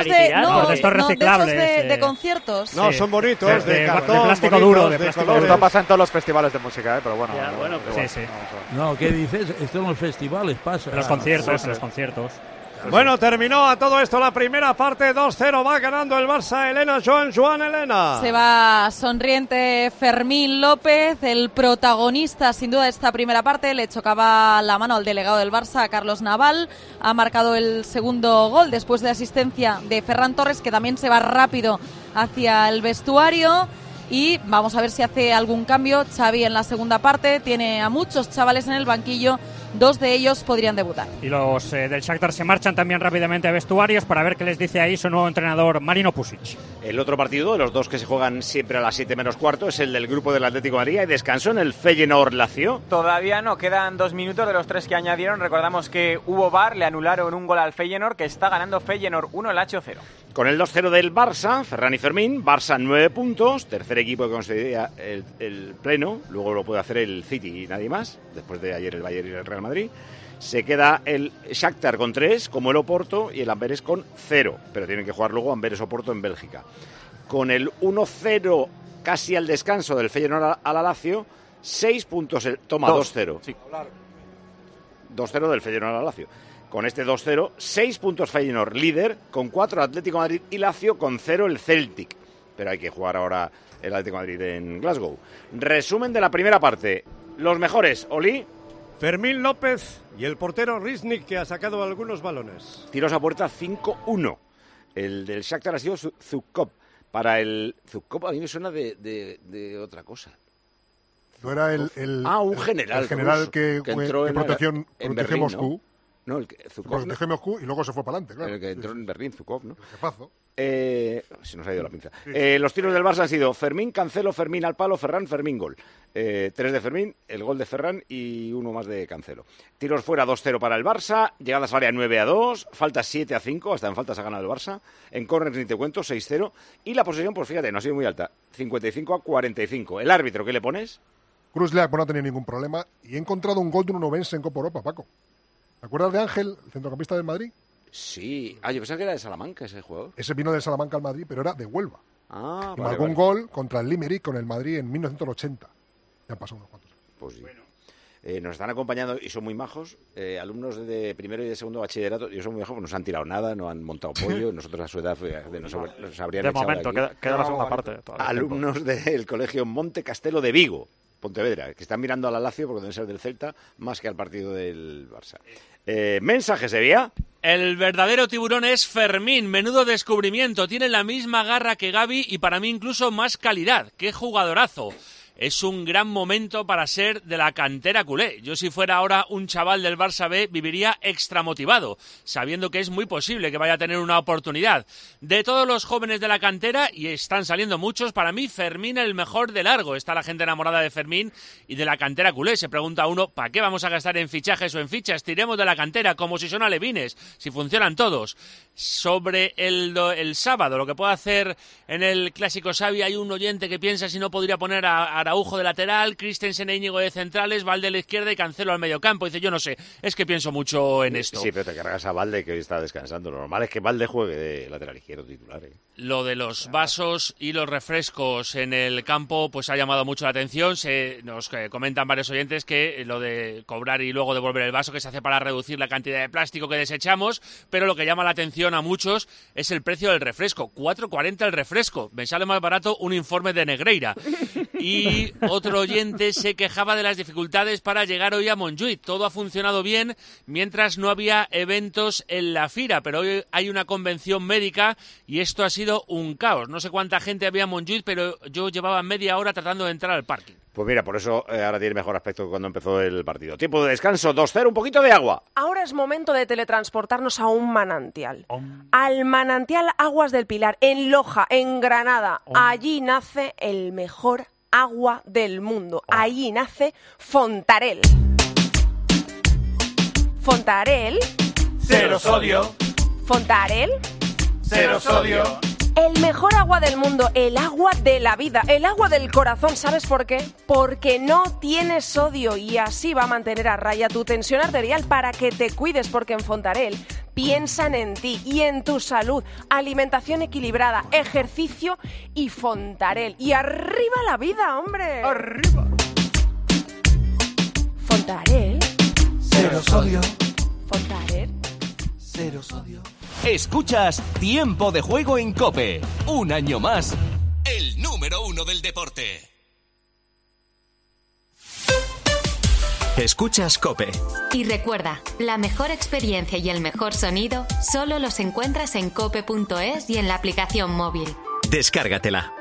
de conciertos. No, son bonitos, de cartón, de plástico duro, de plástico. Esto pasa en todos los festivales de música, pero bueno. Sí. No, ¿qué dices? Esto en los festivales pasa. Los conciertos. Bueno, terminó a todo esto la primera parte, 2-0, va ganando el Barça. Joan Elena. Se va sonriente Fermín López, el protagonista sin duda de esta primera parte. Le chocaba la mano al delegado del Barça, a Carlos Naval. Ha marcado el segundo gol después de asistencia de Ferran Torres, que también se va rápido hacia el vestuario. Y vamos a ver si hace algún cambio Xavi en la segunda parte. Tiene a muchos chavales en el banquillo, 2 de ellos podrían debutar. Y los del Shakhtar se marchan también rápidamente a vestuarios para ver qué les dice ahí su nuevo entrenador, Marino Pusic. El otro partido de los dos que se juegan siempre a las 7 menos cuarto es el del grupo del Atlético de Madrid. ¿Hay descanso en el Feyenoord-Lazio? Todavía no, quedan 2 minutos de los 3 que añadieron. Recordamos que hubo VAR, le anularon un gol al Feyenoord, que está ganando Feyenoord 1, el Lazio 0. Con el 2-0 del Barça, Ferran y Fermín, Barça 9 puntos, tercer equipo que conseguiría el pleno, luego lo puede hacer el City y nadie más, después de ayer el Bayern y el Real Madrid. Se queda el Shakhtar con 3, como el Oporto, y el Amberes con 0, pero tienen que jugar luego Amberes-Oporto en Bélgica. Con el 1-0 casi al descanso del Feyenoord a la Lazio, 6 puntos, 2-0. Sí. 2-0 del Feyenoord a la Lazio. Con este 2-0, 6 puntos Feyenoord líder, con 4 Atlético de Madrid y Lazio, con 0 el Celtic. Pero hay que jugar ahora el Atlético de Madrid en Glasgow. Resumen de la primera parte. Los mejores, Oli. Fermín López y el portero Riznik, que ha sacado algunos balones. Tiros a puerta 5-1. El del Shakhtar ha sido Zubkov. Para el Zubkov a mí me suena de otra cosa. No era un general. El general El general que entró protege Moscú. No, Zukov. Porque dejé Moscú y luego se fue para adelante, claro. El que entró en Berlín, Zukov, ¿no? El jefazo. Se nos ha ido la pinza. Los tiros del Barça han sido Fermín, Cancelo, Fermín al palo, Ferran, Fermín, gol. 3 de Fermín, el gol de Ferran y uno más de Cancelo. Tiros fuera 2-0 para el Barça, llegadas al área 9-2, faltas 7-5, hasta en faltas ha ganado el Barça. En córners ni te cuento, 6-0. Y la posesión, pues fíjate, no ha sido muy alta, 55-45. ¿El árbitro qué le pones? Cruz Leak no ha tenido ningún problema y he encontrado un gol de un onubense en Copa Europa, Paco. ¿Te acuerdas de Ángel, el centrocampista del Madrid? Sí. Yo pensaba que era de Salamanca ese jugador. Ese vino de Salamanca al Madrid, pero era de Huelva. Y marcó un gol contra el Limerick con el Madrid en 1980. Ya han pasado unos cuantos años. Pues sí. Nos están acompañando y son muy majos, alumnos de primero y de segundo bachillerato. Yo son muy majos, no nos han tirado nada, no han montado pollo. Nosotros a su edad nos habrían de echado momento, de aquí. queda la segunda parte. Alumnos del colegio Monte Castelo de Vigo, Pontevedra, que están mirando a la Lazio porque deben ser del Celta más que al partido del Barça. ¿Mensaje, Sevilla? El verdadero tiburón es Fermín, menudo descubrimiento. Tiene la misma garra que Gavi y para mí incluso más calidad. ¡Qué jugadorazo! Es un gran momento para ser de la cantera culé. Yo si fuera ahora un chaval del Barça B viviría extramotivado, sabiendo que es muy posible que vaya a tener una oportunidad. De todos los jóvenes de la cantera, y están saliendo muchos, para mí Fermín el mejor de largo. Está la gente enamorada de Fermín y de la cantera culé. Se pregunta uno, ¿para qué vamos a gastar en fichajes o en fichas? Tiremos de la cantera como si son alevines, si funcionan todos. Sobre el sábado, lo que puede hacer en el Clásico Xavi, hay un oyente que piensa si no podría poner a Araujo de lateral, Christensen e Íñigo de centrales, Valde a la izquierda y Cancelo al mediocampo. Dice, yo no sé, es que pienso mucho en esto. Sí, pero te cargas a Valde, que hoy está descansando. Lo normal es que Valde juegue de lateral izquierdo titular. Lo de los vasos y los refrescos en el campo pues ha llamado mucho la atención. Nos comentan varios oyentes que lo de cobrar y luego devolver el vaso que se hace para reducir la cantidad de plástico que desechamos, pero lo que llama la atención a muchos es el precio del refresco. 4,40 el refresco. Me sale más barato un informe de Negreira. Y otro oyente se quejaba de las dificultades para llegar hoy a Montjuïc. Todo ha funcionado bien mientras no había eventos en la Fira, pero hoy hay una convención médica y esto ha sido un caos. No sé cuánta gente había en Montjuïc, pero yo llevaba media hora tratando de entrar al parking. Pues mira, por eso ahora tiene mejor aspecto que cuando empezó el partido. Tiempo de descanso, 2-0, un poquito de agua. Ahora es momento de teletransportarnos a un manantial. Al manantial Aguas del Pilar, en Loja, en Granada. Allí nace el mejor agua del mundo. Allí nace Fontarel. Fontarel. Cero sodio. Fontarel. Cero sodio. El mejor agua del mundo, el agua de la vida, el agua del corazón. ¿Sabes por qué? Porque no tiene sodio y así va a mantener a raya tu tensión arterial para que te cuides, porque en Fontarel piensan en ti y en tu salud. Alimentación equilibrada, ejercicio y Fontarel. Y arriba la vida, hombre. Arriba. Fontarel. Cero sodio. Fontarel. Cero sodio. Escuchas Tiempo de Juego en COPE. Un año más, el número 1 del deporte. Escuchas COPE. Y recuerda, la mejor experiencia y el mejor sonido solo los encuentras en cope.es y en la aplicación móvil. Descárgatela.